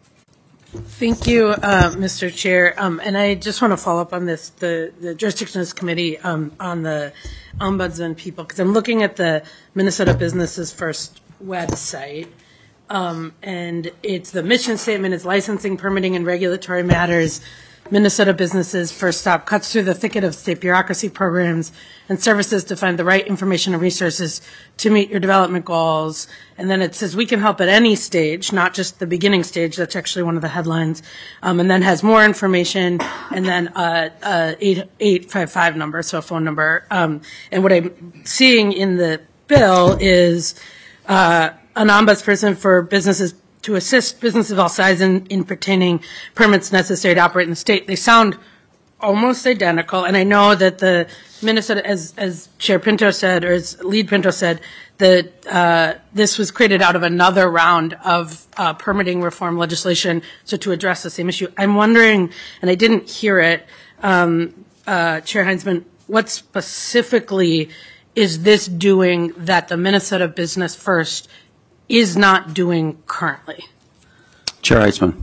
Thank you, uh, Mister Chair. Um, and I just want to follow up on this, the, the Jurisdictions Committee um, on the ombudsman people, because I'm looking at the Minnesota Businesses First website. Um, and it's the mission statement, it's licensing, permitting, and regulatory matters. Minnesota Businesses First Stop cuts through the thicket of state bureaucracy programs and services to find the right information and resources to meet your development goals. And then it says we can help at any stage, not just the beginning stage. That's actually one of the headlines. Um, and then has more information and then a, a eight eight five five number, so a phone number. Um, and what I'm seeing in the bill is uh, an ombudsperson for businesses to assist businesses of all sizes in, in pertaining permits necessary to operate in the state. They sound almost identical, and I know that the Minnesota, as as Chair Pinto said, or as Lead Pinto said, that uh, this was created out of another round of uh, permitting reform legislation, so to address the same issue. I'm wondering, and I didn't hear it, um, uh, Chair Heinzman, what specifically is this doing that the Minnesota Business First is not doing currently? Chair Heitzman.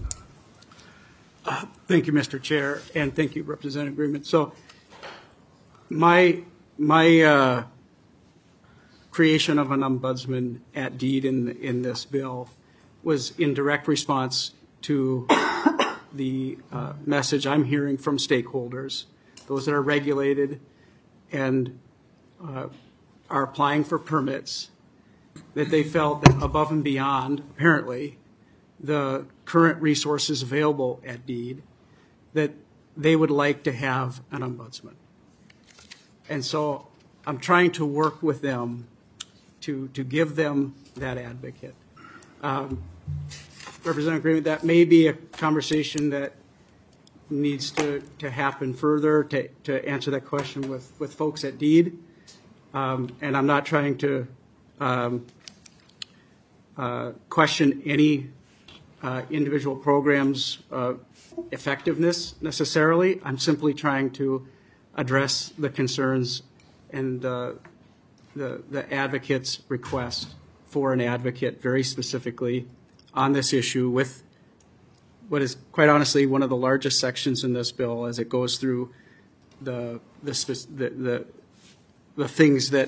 Uh, thank you, Mister Chair, and thank you, Representative Greenman. So, my my uh, creation of an ombudsman at deed in in this bill was in direct response to the uh, message I'm hearing from stakeholders, those that are regulated and uh, are applying for permits, that they felt that above and beyond, apparently, the current resources available at deed, that they would like to have an ombudsman. And so I'm trying to work with them to, to give them that advocate. Um, Representative Greenman, that may be a conversation that needs to, to happen further to, to answer that question with, with folks at deed. Um, and I'm not trying to um, uh, question any uh, individual program's uh, effectiveness necessarily. I'm simply trying to address the concerns and uh, the, the advocate's request for an advocate very specifically on this issue with what is quite honestly one of the largest sections in this bill as it goes through the the the, the, the things that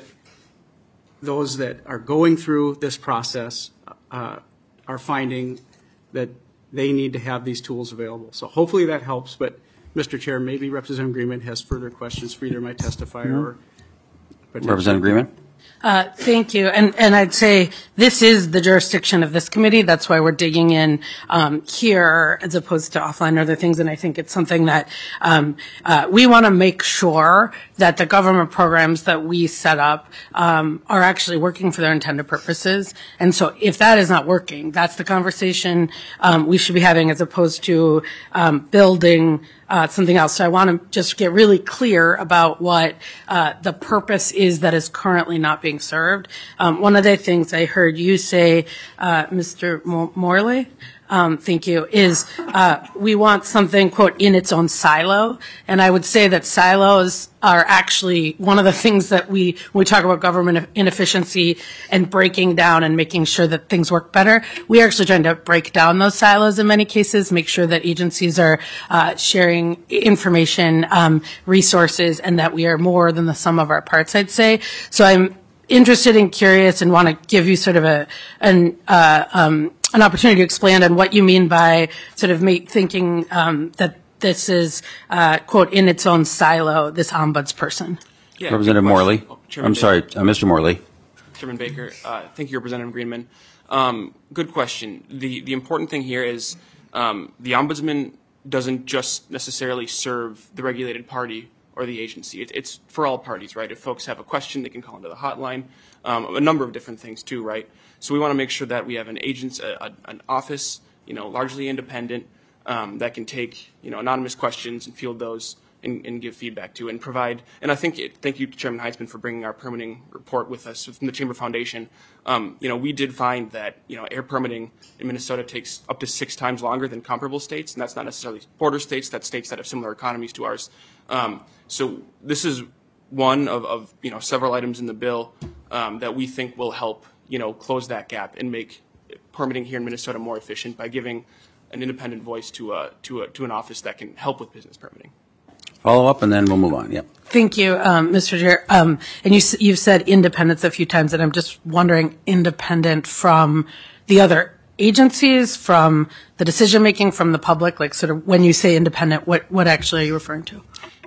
those that are going through this process uh, are finding that they need to have these tools available. So hopefully that helps, but Mister Chair, maybe Representative Greenman has further questions for either my testifier mm-hmm. or Representative Greenman. Uh, thank you. And, and I'd say this is the jurisdiction of this committee. That's why we're digging in um, here as opposed to offline or other things. And I think it's something that um, uh, we want to make sure that the government programs that we set up um, are actually working for their intended purposes. And so if that is not working, that's the conversation um, we should be having as opposed to um, building Uh, something else. So I want to just get really clear about what uh, the purpose is that is currently not being served. Um, one of the things I heard you say, uh, Mister Mo- Morley, um, thank you, is uh, we want something, quote, in its own silo. And I would say that silos are actually one of the things that we, when we talk about government inefficiency and breaking down and making sure that things work better, we are actually trying to break down those silos in many cases, make sure that agencies are uh, sharing information, um, resources, and that we are more than the sum of our parts, I'd say. So I'm interested and curious and want to give you sort of a an uh, um, an opportunity to expand on what you mean by sort of make, thinking um, that this is, uh, quote, in its own silo, this ombuds person. Yeah, Representative Morley. Oh, I'm Baker. sorry, uh, Mister Morley. Chairman Baker, uh, thank you, Representative Greenman. Um, good question. The, the important thing here is um, the ombudsman doesn't just necessarily serve the regulated party or the agency. It, it's for all parties, right? If folks have a question, they can call into the hotline. Um, a number of different things too, right? So we want to make sure that we have an agent, a, a, an office, you know, largely independent, um, that can take, you know, anonymous questions and field those and, and give feedback to and provide. And I think, it, thank you to Chairman Heitzman for bringing our permitting report with us from the Chamber Foundation. Um, you know, we did find that, you know, air permitting in Minnesota takes up to six times longer than comparable states, and that's not necessarily border states, that's states that have similar economies to ours. Um, so this is one of, of, you know, several items in the bill um, that we think will help, you know, close that gap and make permitting here in Minnesota more efficient by giving an independent voice to a, to a, to an office that can help with business permitting. Follow up, and then we'll move on. Yep. Thank you, um, Mister Chair. Um, and you, you've said independence a few times, and I'm just wondering, independent from the other agencies, from the decision-making, from the public? Like, sort of, when you say independent, what, what actually are you referring to?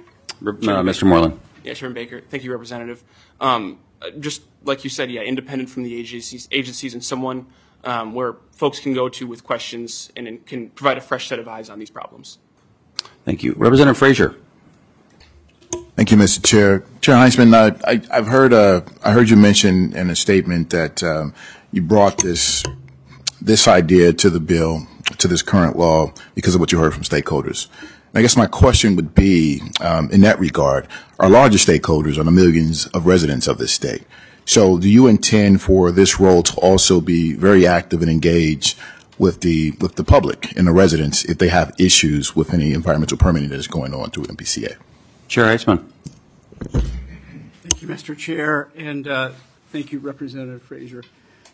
Uh, Mister Moreland. Yeah, Chairman Baker. Thank you, Representative. Um, just like you said, yeah, independent from the agencies, agencies and someone um, where folks can go to with questions and, and can provide a fresh set of eyes on these problems. Thank you. Representative Frazier. Thank you, Mister Chair. Chair Heitzman, uh, I, I've heard uh, I heard you mention in a statement that um, you brought this this idea to the bill, to this current law, because of what you heard from stakeholders. I guess my question would be, um, in that regard, our largest stakeholders are the millions of residents of this state. So do you intend for this role to also be very active and engaged with the with the public and the residents if they have issues with any environmental permitting that is going on through M P C A? Chair Heitzman. Thank you, Mister Chair, and uh, thank you, Representative Frazier.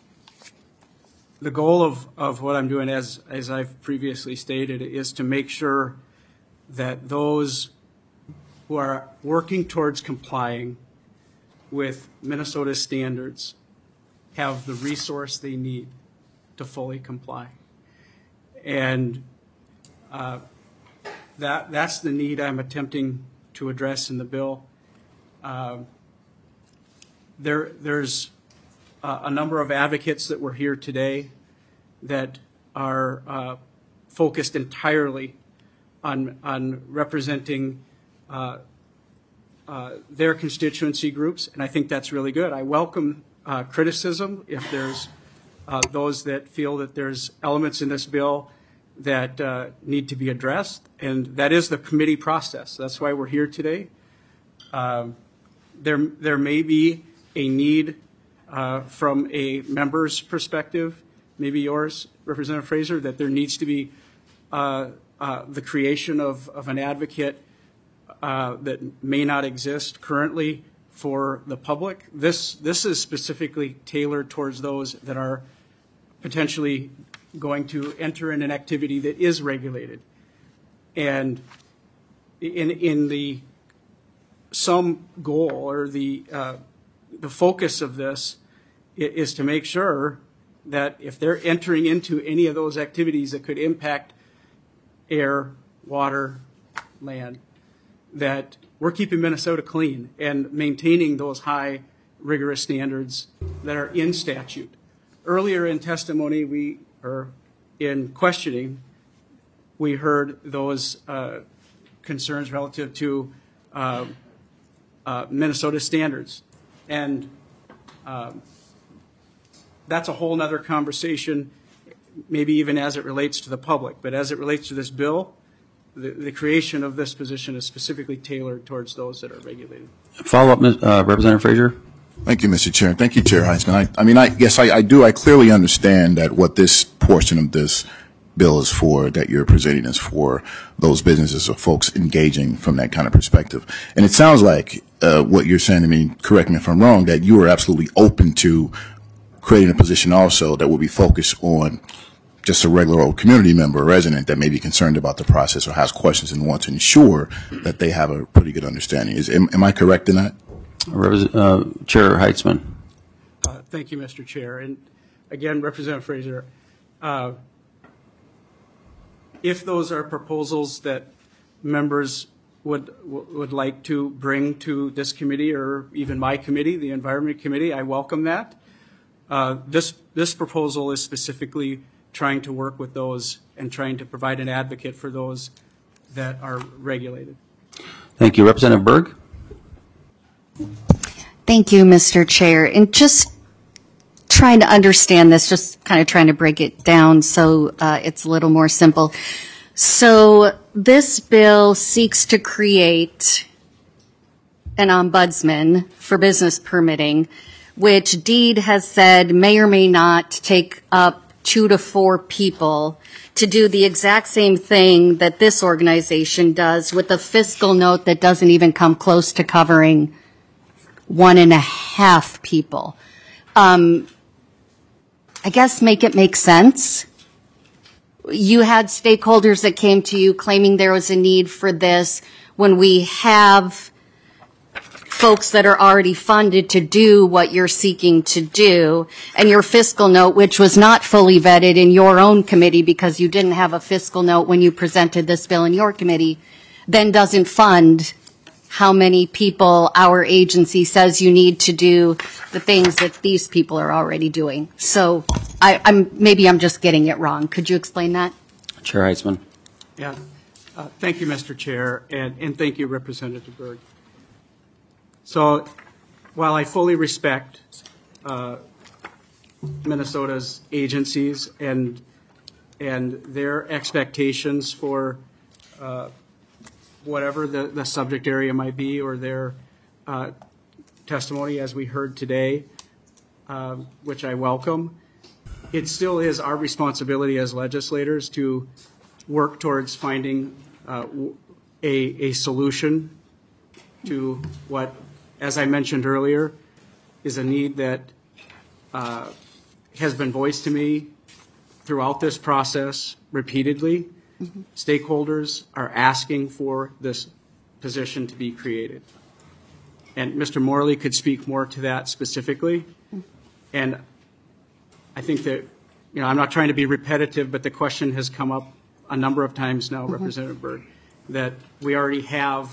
The goal of, of what I'm doing, as, as I've previously stated, is to make sure that those who are working towards complying with Minnesota's standards have the resource they need to fully comply. And uh, that that's the need I'm attempting to address in the bill. Uh, there there's uh, a number of advocates that were here today that are uh, focused entirely on on representing uh, uh, their constituency groups, and I think that's really good. I welcome uh, criticism if there's uh, those that feel that there's elements in this bill that uh, need to be addressed, and that is the committee process. That's why we're here today. Um, there, there may be a need uh, from a member's perspective, maybe yours, Representative Frazier, that there needs to be uh, uh, the creation of, of an advocate uh, that may not exist currently for the public. This, this is specifically tailored towards those that are potentially going to enter in an activity that is regulated. And in, in the some goal or the, uh, the focus of this is to make sure that if they're entering into any of those activities that could impact air, water, land, that we're keeping Minnesota clean and maintaining those high, rigorous standards that are in statute. Earlier in testimony, we, or in questioning, we heard those uh, concerns relative to uh, uh, Minnesota standards. And um, that's a whole other conversation, maybe even as it relates to the public. But as it relates to this bill, the, the creation of this position is specifically tailored towards those that are regulated. Follow up, uh, Representative Frazier. Thank you, Mister Chair. Thank you, Chair Heitzman. I, I mean, I yes, I, I do. I clearly understand that what this portion of this bill is for, that you're presenting is for those businesses or folks engaging from that kind of perspective. And it sounds like uh, what you're saying to me, correct me if I'm wrong, that you are absolutely open to creating a position also that will be focused on just a regular old community member or resident that may be concerned about the process or has questions and wants to ensure that they have a pretty good understanding. Is, am, am I correct in that? Uh, Chair Heitzman. Uh, thank you, Mister Chair. And again, Representative Frazier, uh, if those are proposals that members would would like to bring to this committee or even my committee, the Environment Committee, I welcome that. Uh, this this proposal is specifically trying to work with those and trying to provide an advocate for those that are regulated. Thank you, Representative Berg. Thank you, Mister Chair. And just trying to understand this, just kind of trying to break it down so uh, it's a little more simple. So this bill seeks to create an ombudsman for business permitting, which DEED has said may or may not take up two to four people to do the exact same thing that this organization does with a fiscal note that doesn't even come close to covering one and a half people. Um, I guess make it make sense. You had stakeholders that came to you claiming there was a need for this when we have folks that are already funded to do what you're seeking to do, and your fiscal note, which was not fully vetted in your own committee because you didn't have a fiscal note when you presented this bill in your committee, then doesn't fund how many people our agency says you need to do the things that these people are already doing. So I, I'm maybe I'm just getting it wrong. Could you explain that? Chair Heitzman. Yeah. Uh, thank you, Mister Chair, and, and thank you, Representative Berg. So while I fully respect uh, Minnesota's agencies and and their expectations for uh, whatever the, the subject area might be or their uh, testimony, as we heard today, uh, which I welcome. It still is our responsibility as legislators to work towards finding uh, a, a solution to what, as I mentioned earlier, is a need that uh, has been voiced to me throughout this process repeatedly. Mm-hmm. Stakeholders are asking for this position to be created. And Mister Morley could speak more to that specifically. Mm-hmm. And I think that, you know, I'm not trying to be repetitive, but the question has come up a number of times now, mm-hmm. Representative Berg, that we already have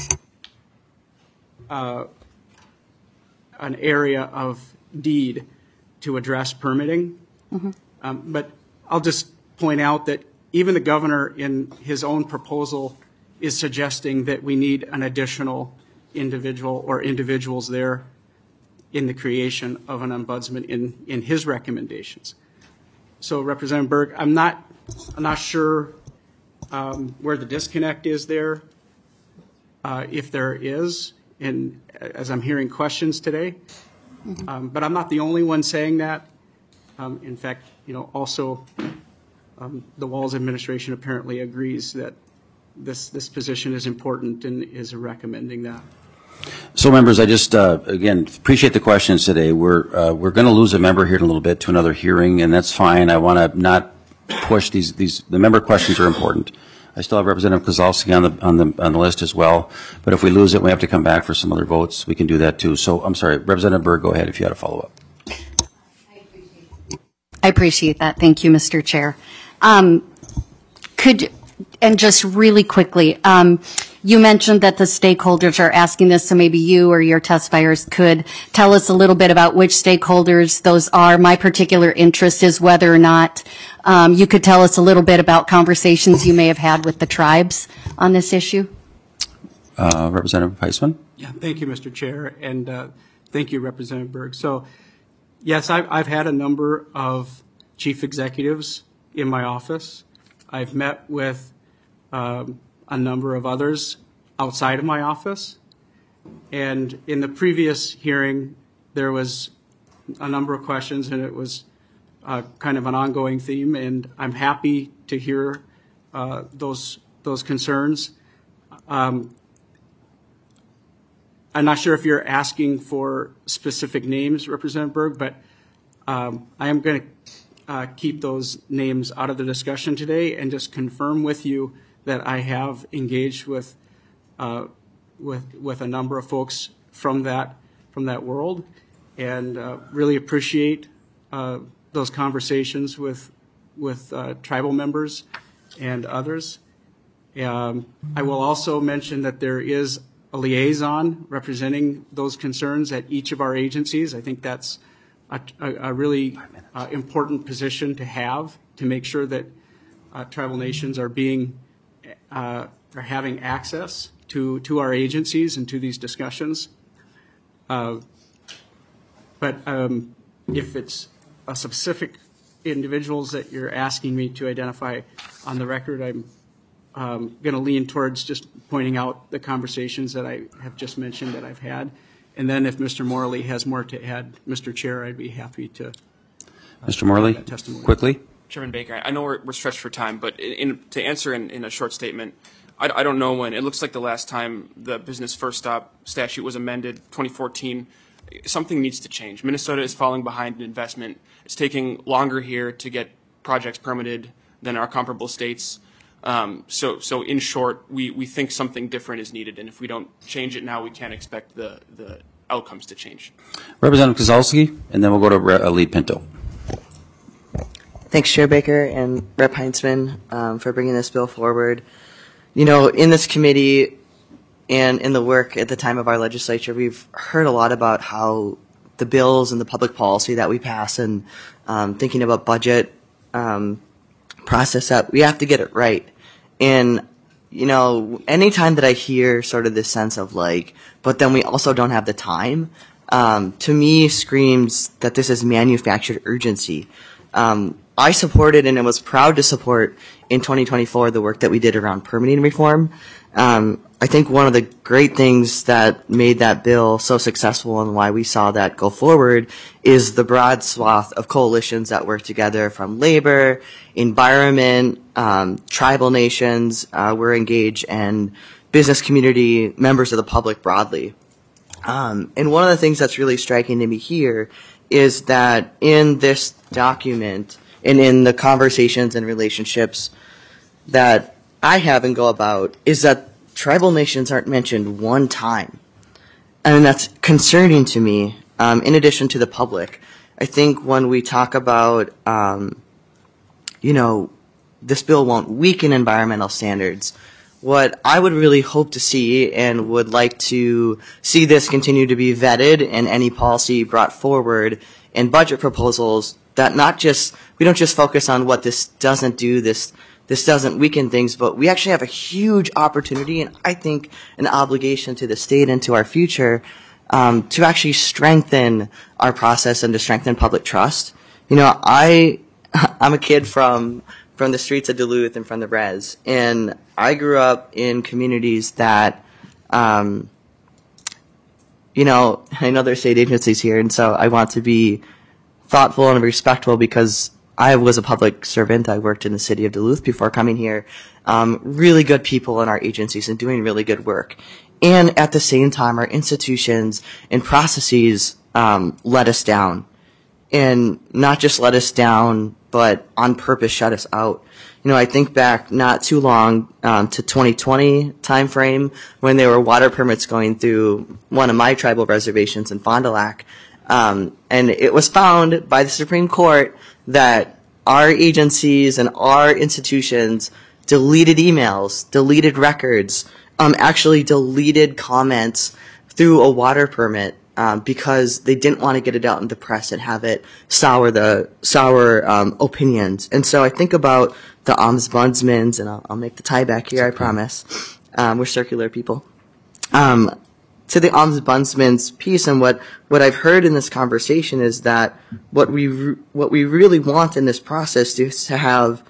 uh, an area of deed to address permitting. Mm-hmm. Um, but I'll just point out that even the governor in his own proposal is suggesting that we need an additional individual or individuals there in the creation of an ombudsman in, in his recommendations. So Representative Berg, I'm not, I'm not sure um, where the disconnect is there, uh, if there is, and as I'm hearing questions today. Mm-hmm. um, but I'm not the only one saying that. Um, in fact, you know, also um, the Walz administration apparently agrees that this this position is important and is recommending that. So, members, I just uh, again appreciate the questions today. We're uh, we're going to lose a member here in a little bit to another hearing, and that's fine. I want to not push these these. The member questions are important. I still have Representative Kozlowski on the on the on the list as well. But if we lose it, we have to come back for some other votes. We can do that too. So, I'm sorry, Representative Berg, go ahead if you had a follow up. I appreciate that. Thank you, Mister Chair. Um, could and just really quickly, um, you mentioned that the stakeholders are asking this, so maybe you or your testifiers could tell us a little bit about which stakeholders those are. My particular interest is whether or not um, you could tell us a little bit about conversations you may have had with the tribes on this issue. Uh, Representative Heisman? Yeah, thank you, Mister Chair, and uh, thank you, Representative Berg. So, yes, I've, I've had a number of chief executives in my office. I've met with um, a number of others outside of my office. And in the previous hearing, there was a number of questions, and it was uh, kind of an ongoing theme. And I'm happy to hear uh, those those concerns. Um, I'm not sure if you're asking for specific names, Representative Berg, but um, I am going to uh, keep those names out of the discussion today and just confirm with you that I have engaged with uh, with with a number of folks from that from that world, and uh, really appreciate uh, those conversations with with uh, tribal members and others. Um, I will also mention that there is a liaison representing those concerns at each of our agencies. I think that's a, a, a really uh, important position to have, to make sure that uh, tribal nations are being uh, are having access to to our agencies and to these discussions. Uh, but um, if it's a specific individuals that you're asking me to identify on the record, I'm Um, going to lean towards just pointing out the conversations that I have just mentioned that I've had. And then if Mister Morley has more to add, Mister Chair, I'd be happy to. Uh, Mister Morley, quickly. Chairman Baker, I know we're, we're stretched for time, but in, in, to answer in, in a short statement, I, I don't know when. It looks like the last time the Business First Stop statute was amended, twenty fourteen. Something needs to change. Minnesota is falling behind in investment. It's taking longer here to get projects permitted than our comparable states. Um, so, so in short, we, we think something different is needed, and if we don't change it now, we can't expect the, the outcomes to change. Representative Kozlowski, and then we'll go to Re- uh, Lead Pinto. Thanks, Chair Baker and Representative Heinzman, um, for bringing this bill forward. You know, in this committee and in the work at the time of our legislature, we've heard a lot about how the bills and the public policy that we pass and um, thinking about budget um, process that we have to get it right. And, you know, anytime that I hear sort of this sense of like, but then we also don't have the time, um, to me screams that this is manufactured urgency. Um, I supported and was proud to support in twenty twenty-four the work that we did around permitting reform. Um, I think one of the great things that made that bill so successful and why we saw that go forward is the broad swath of coalitions that work together from labor, environment, um, tribal nations uh, were engaged, and business community, members of the public broadly. Um, and one of the things that's really striking to me here is that in this document and in the conversations and relationships that I have and go about is that tribal nations aren't mentioned one time. And that's concerning to me, um, in addition to the public. I think when we talk about, um, you know, this bill won't weaken environmental standards, what I would really hope to see and would like to see this continue to be vetted and any policy brought forward in budget proposals that not just, we don't just focus on what this doesn't do, this this doesn't weaken things, but we actually have a huge opportunity and I think an obligation to the state and to our future um, to actually strengthen our process and to strengthen public trust. You know, I, I'm a kid from from the streets of Duluth and from the res, and I grew up in communities that, um, you know, I know there's state agencies here, and so I want to be thoughtful and respectful because I was a public servant. I worked in the city of Duluth before coming here. Um, really good people in our agencies and doing really good work. And at the same time, our institutions and processes um, let us down. And not just let us down, but on purpose shut us out. You know, I think back not too long um, to twenty twenty timeframe when there were water permits going through one of my tribal reservations in Fond du Lac. Um, and it was found by the Supreme Court that our agencies and our institutions deleted emails, deleted records, um, actually deleted comments through a water permit um, because they didn't want to get it out in the press and have it sour the sour um, opinions. And so I think about the ombudsman's, and I'll, I'll make the tie back here, I promise. Um, we're circular people. Um, to the ombudsman's piece, and what, what I've heard in this conversation is that what we re- what we really want in this process is to have,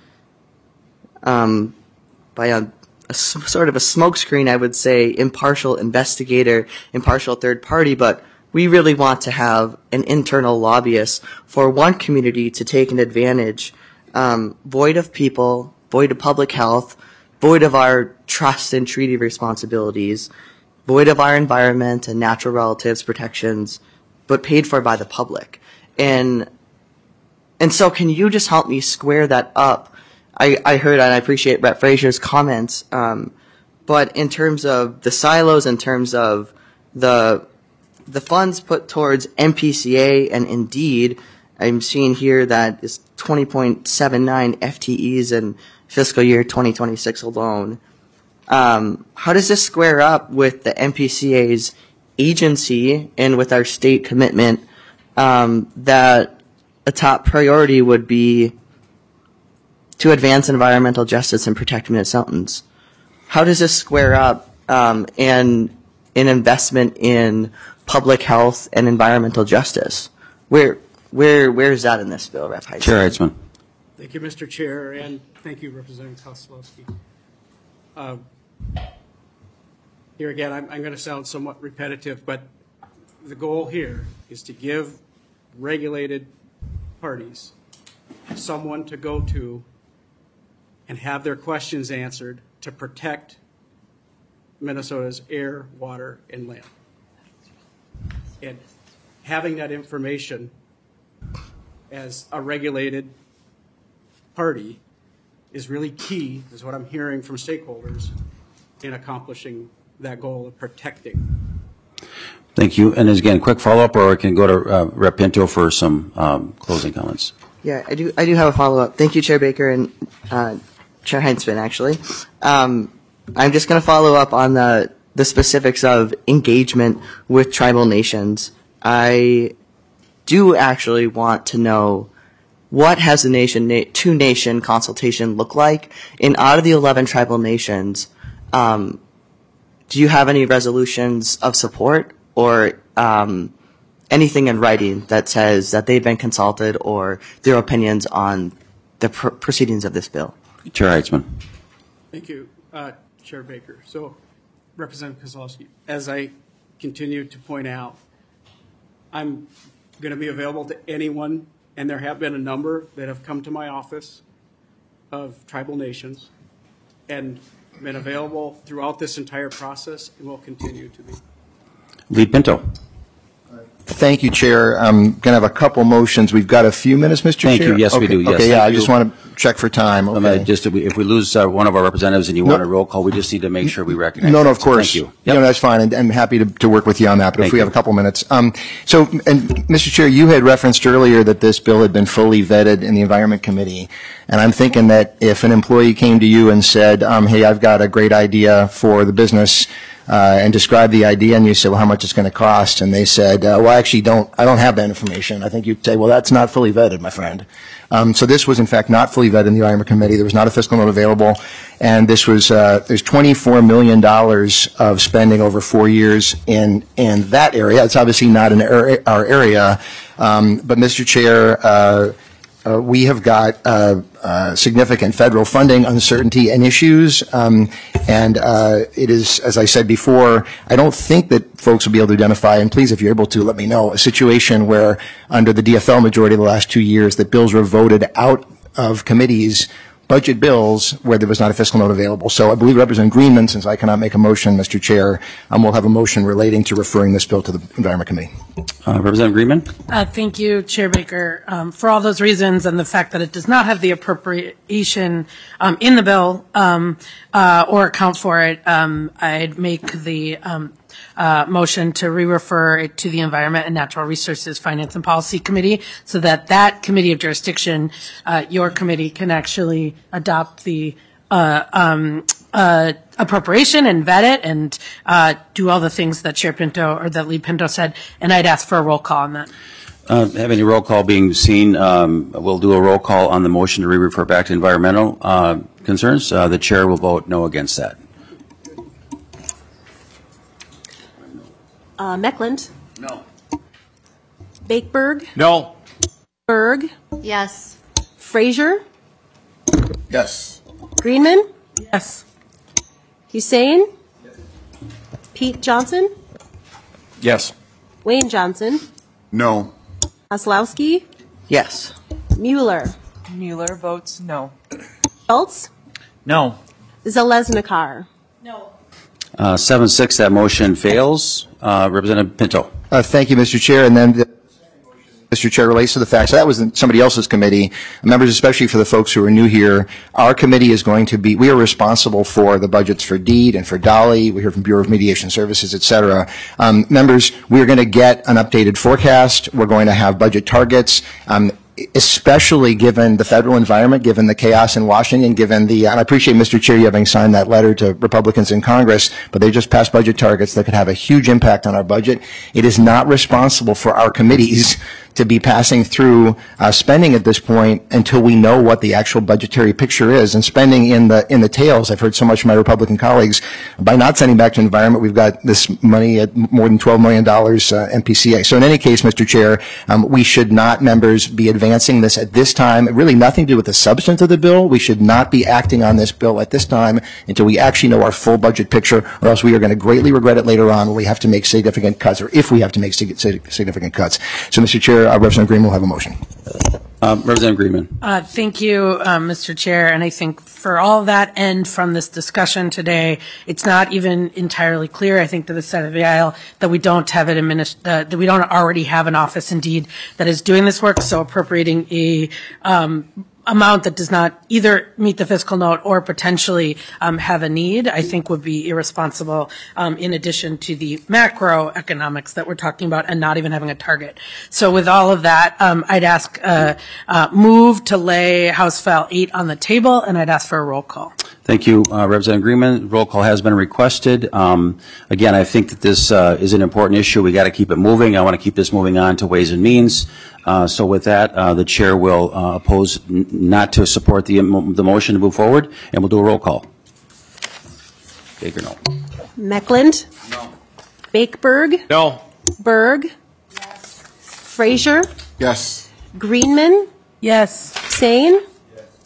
um, by a, a sort of a smokescreen, I would say, impartial investigator, impartial third party, but we really want to have an internal lobbyist for one community to take an advantage, um, void of people, void of public health, void of our trust and treaty responsibilities, void of our environment and natural relatives protections, but paid for by the public. And and so can you just help me square that up? I, I heard and I appreciate Brett Fraser's comments, um, but in terms of the silos, in terms of the the funds put towards M P C A and Indeed, I'm seeing here that is twenty point seven nine F T Es in fiscal year twenty twenty-six alone. Um, how does this square up with the M P C A's agency and with our state commitment um, that a top priority would be to advance environmental justice and protect Minnesotans? How does this square up um, and an investment in public health and environmental justice? Where where where is that in this bill, Representative Heitzman? Chair Heitzman. Thank you, Mister Chair, and thank you, Representative Koslowski. Uh, here again, I'm, I'm going to sound somewhat repetitive, but the goal here is to give regulated parties someone to go to and have their questions answered to protect Minnesota's air, water, and land. And having that information as a regulated party is really key, is what I'm hearing from stakeholders, in accomplishing that goal of protecting. Thank you. And again, quick follow-up, or I can go to uh, Rep Pinto for some um, closing comments. Yeah, I do. I do have a follow-up. Thank you, Chair Baker and uh, Chair Heitzman. Actually, um, I'm just going to follow up on the the specifics of engagement with tribal nations. I do actually want to know, what has the nation na- two-nation consultation look like? And out of the eleven tribal nations, um, do you have any resolutions of support or um, anything in writing that says that they've been consulted or their opinions on the pr- proceedings of this bill. Chair Heitzman. Thank you, uh, Chair Baker. So, Representative Kozlowski, as I continue to point out, I'm going to be available to anyone, and there have been a number that have come to my office of tribal nations and been available throughout this entire process and will continue to be. Lead Pinto. Thank you, Chair. I'm going to have a couple motions. We've got a few minutes, Mister Thank Chair? you. Yes, okay. we do. Yes, okay, yeah, thank I you. just want to check for time. Um, Okay. uh, Just if we, if we lose uh, one of our representatives and you No. want a roll call, we just need to make sure we recognize No, no, that. of So course. Thank you. No, that's fine, and I'm happy to, to work with you on that, but Thank if we you. have a couple minutes. Um, so, and Mister Chair, you had referenced earlier that this bill had been fully vetted in the Environment Committee, and I'm thinking that if an employee came to you and said, um, hey, I've got a great idea for the business, uh, and described the idea, and you said, well, how much it's going to cost? And they said, uh, well, I actually don't, I don't have that information. I think you'd say, well, that's not fully vetted, my friend. Um, so this was, in fact, not fully vetted in the Environment Committee. There was not a fiscal note available, and this was, uh, there's twenty-four million dollars of spending over four years in, in that area. It's obviously not in our, our area, um, but Mister Chair, uh, Uh, we have got uh, uh, significant federal funding uncertainty and issues, um, and uh, it is, as I said before, I don't think that folks will be able to identify, and please, if you're able to, let me know, a situation where under the D F L majority of the last two years that bills were voted out of committees, budget bills, where there was not a fiscal note available. So I believe Representative Greenman, since I cannot make a motion, Mister Chair, um, will have a motion relating to referring this bill to the Environment Committee. Uh, Representative Greenman. Uh, thank you, Chair Baker. Um, for all those reasons and the fact that it does not have the appropriation um, in the bill um, uh, or account for it, um, I'd make the um, uh, motion to re-refer it to the Environment and Natural Resources Finance and Policy Committee so that that committee of jurisdiction, uh, your committee, can actually adopt the uh, um, uh, appropriation and vet it and uh, do all the things that Chair Pinto or that Lead Pinto said, and I'd ask for a roll call on that. Uh, have any roll call being seen? Um, we'll do a roll call on the motion to re-refer back to environmental uh, concerns. Uh, the chair will vote no against that. Uh, Meckland. No. Bakeberg. No. Berg. Yes. Frazier. Yes. Greenman. Yes. Hussein. Pete Johnson. Yes. Wayne Johnson. No. Oslowski. Yes. Mueller. Mueller votes no. Schultz. No. Zalesnikar. Uh, seven six, that motion fails. Uh, Representative Pinto. Uh, thank you, Mister Chair. And then, the, Mister Chair, relates to the fact, so that was in somebody else's committee. Members, especially for the folks who are new here, our committee is going to be, we are responsible for the budgets for DEED and for DOLLY. We hear from Bureau of Mediation Services, et cetera. Um, members, we are going to get an updated forecast. We're going to have budget targets. Um, especially given the federal environment, given the chaos in Washington, given the, and I appreciate, Mister Chair, you having signed that letter to Republicans in Congress, but they just passed budget targets that could have a huge impact on our budget. It is not responsible for our committees to be passing through uh, spending at this point until we know what the actual budgetary picture is. And spending in the in the tails, I've heard so much from my Republican colleagues, by not sending back to environment, we've got this money at more than twelve million dollars uh, M P C A. So in any case, Mister Chair, um, we should not, members, be advancing this at this time. Really nothing to do with the substance of the bill. We should not be acting on this bill at this time until we actually know our full budget picture, or else we are going to greatly regret it later on when we have to make significant cuts, or if we have to make sig- significant cuts. So, Mister Chair, uh, Representative Green will have a motion. Uh, Representative Greenman. Uh, thank you, um, Mister Chair. And I think for all of that and from this discussion today, it's not even entirely clear, I think, to the side of the aisle that we don't have it administ- uh, that we don't already have an office, indeed, that is doing this work. So appropriating a um, amount that does not either meet the fiscal note or potentially um, have a need, I think would be irresponsible, um, in addition to the macroeconomics that we're talking about and not even having a target. So with all of that, um, I'd ask uh, uh, move to lay House File eight on the table, and I'd ask for a roll call. Thank you, uh, Representative Greenman. Roll call has been requested. Um, again, I think that this uh, is an important issue. We got to keep it moving. I want to keep this moving on to Ways and Means. Uh, so with that, uh, the chair will uh, oppose n- not to support the the motion to move forward, and we'll do a roll call. Baker, no. Meckland. No. Bakeberg. No. Berg. Yes. Frazier. Yes. Greenman. Yes. Hussein. Yes.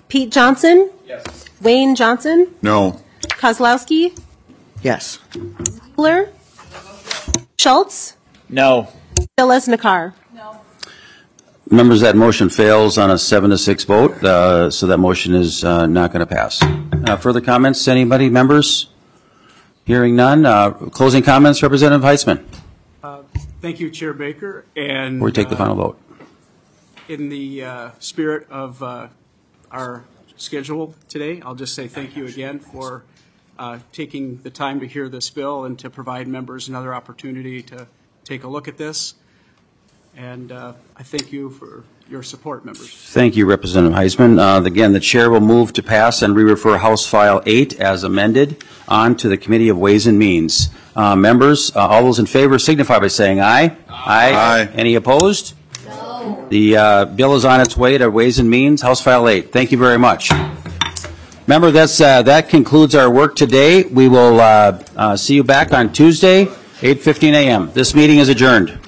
Pete Johnson? Yes. Wayne Johnson? No. Kozlowski? Yes. Mueller? Schultz? No. Zalesnikar? Members, that motion fails on a seven to six vote, uh, so that motion is uh, not going to pass. Uh, further comments, anybody, members? Hearing none. Uh, closing comments, Representative Heitzman. Uh, thank you, Chair Baker. And Before we take the uh, final vote. in the uh, spirit of uh, our schedule today, I'll just say thank you again for uh, taking the time to hear this bill and to provide members another opportunity to take a look at this. And uh, I thank you for your support, members. Thank you, Representative Heisman. Uh, again, the chair will move to pass and re-refer House File eight as amended on to the Committee of Ways and Means. Uh, members, uh, all those in favor signify by saying aye. Aye. Aye. Any opposed? No. The uh, bill is on its way to Ways and Means, House File eight. Thank you very much. Member, that's, uh, that concludes our work today. We will uh, uh, see you back on Tuesday, eight fifteen a m This meeting is adjourned.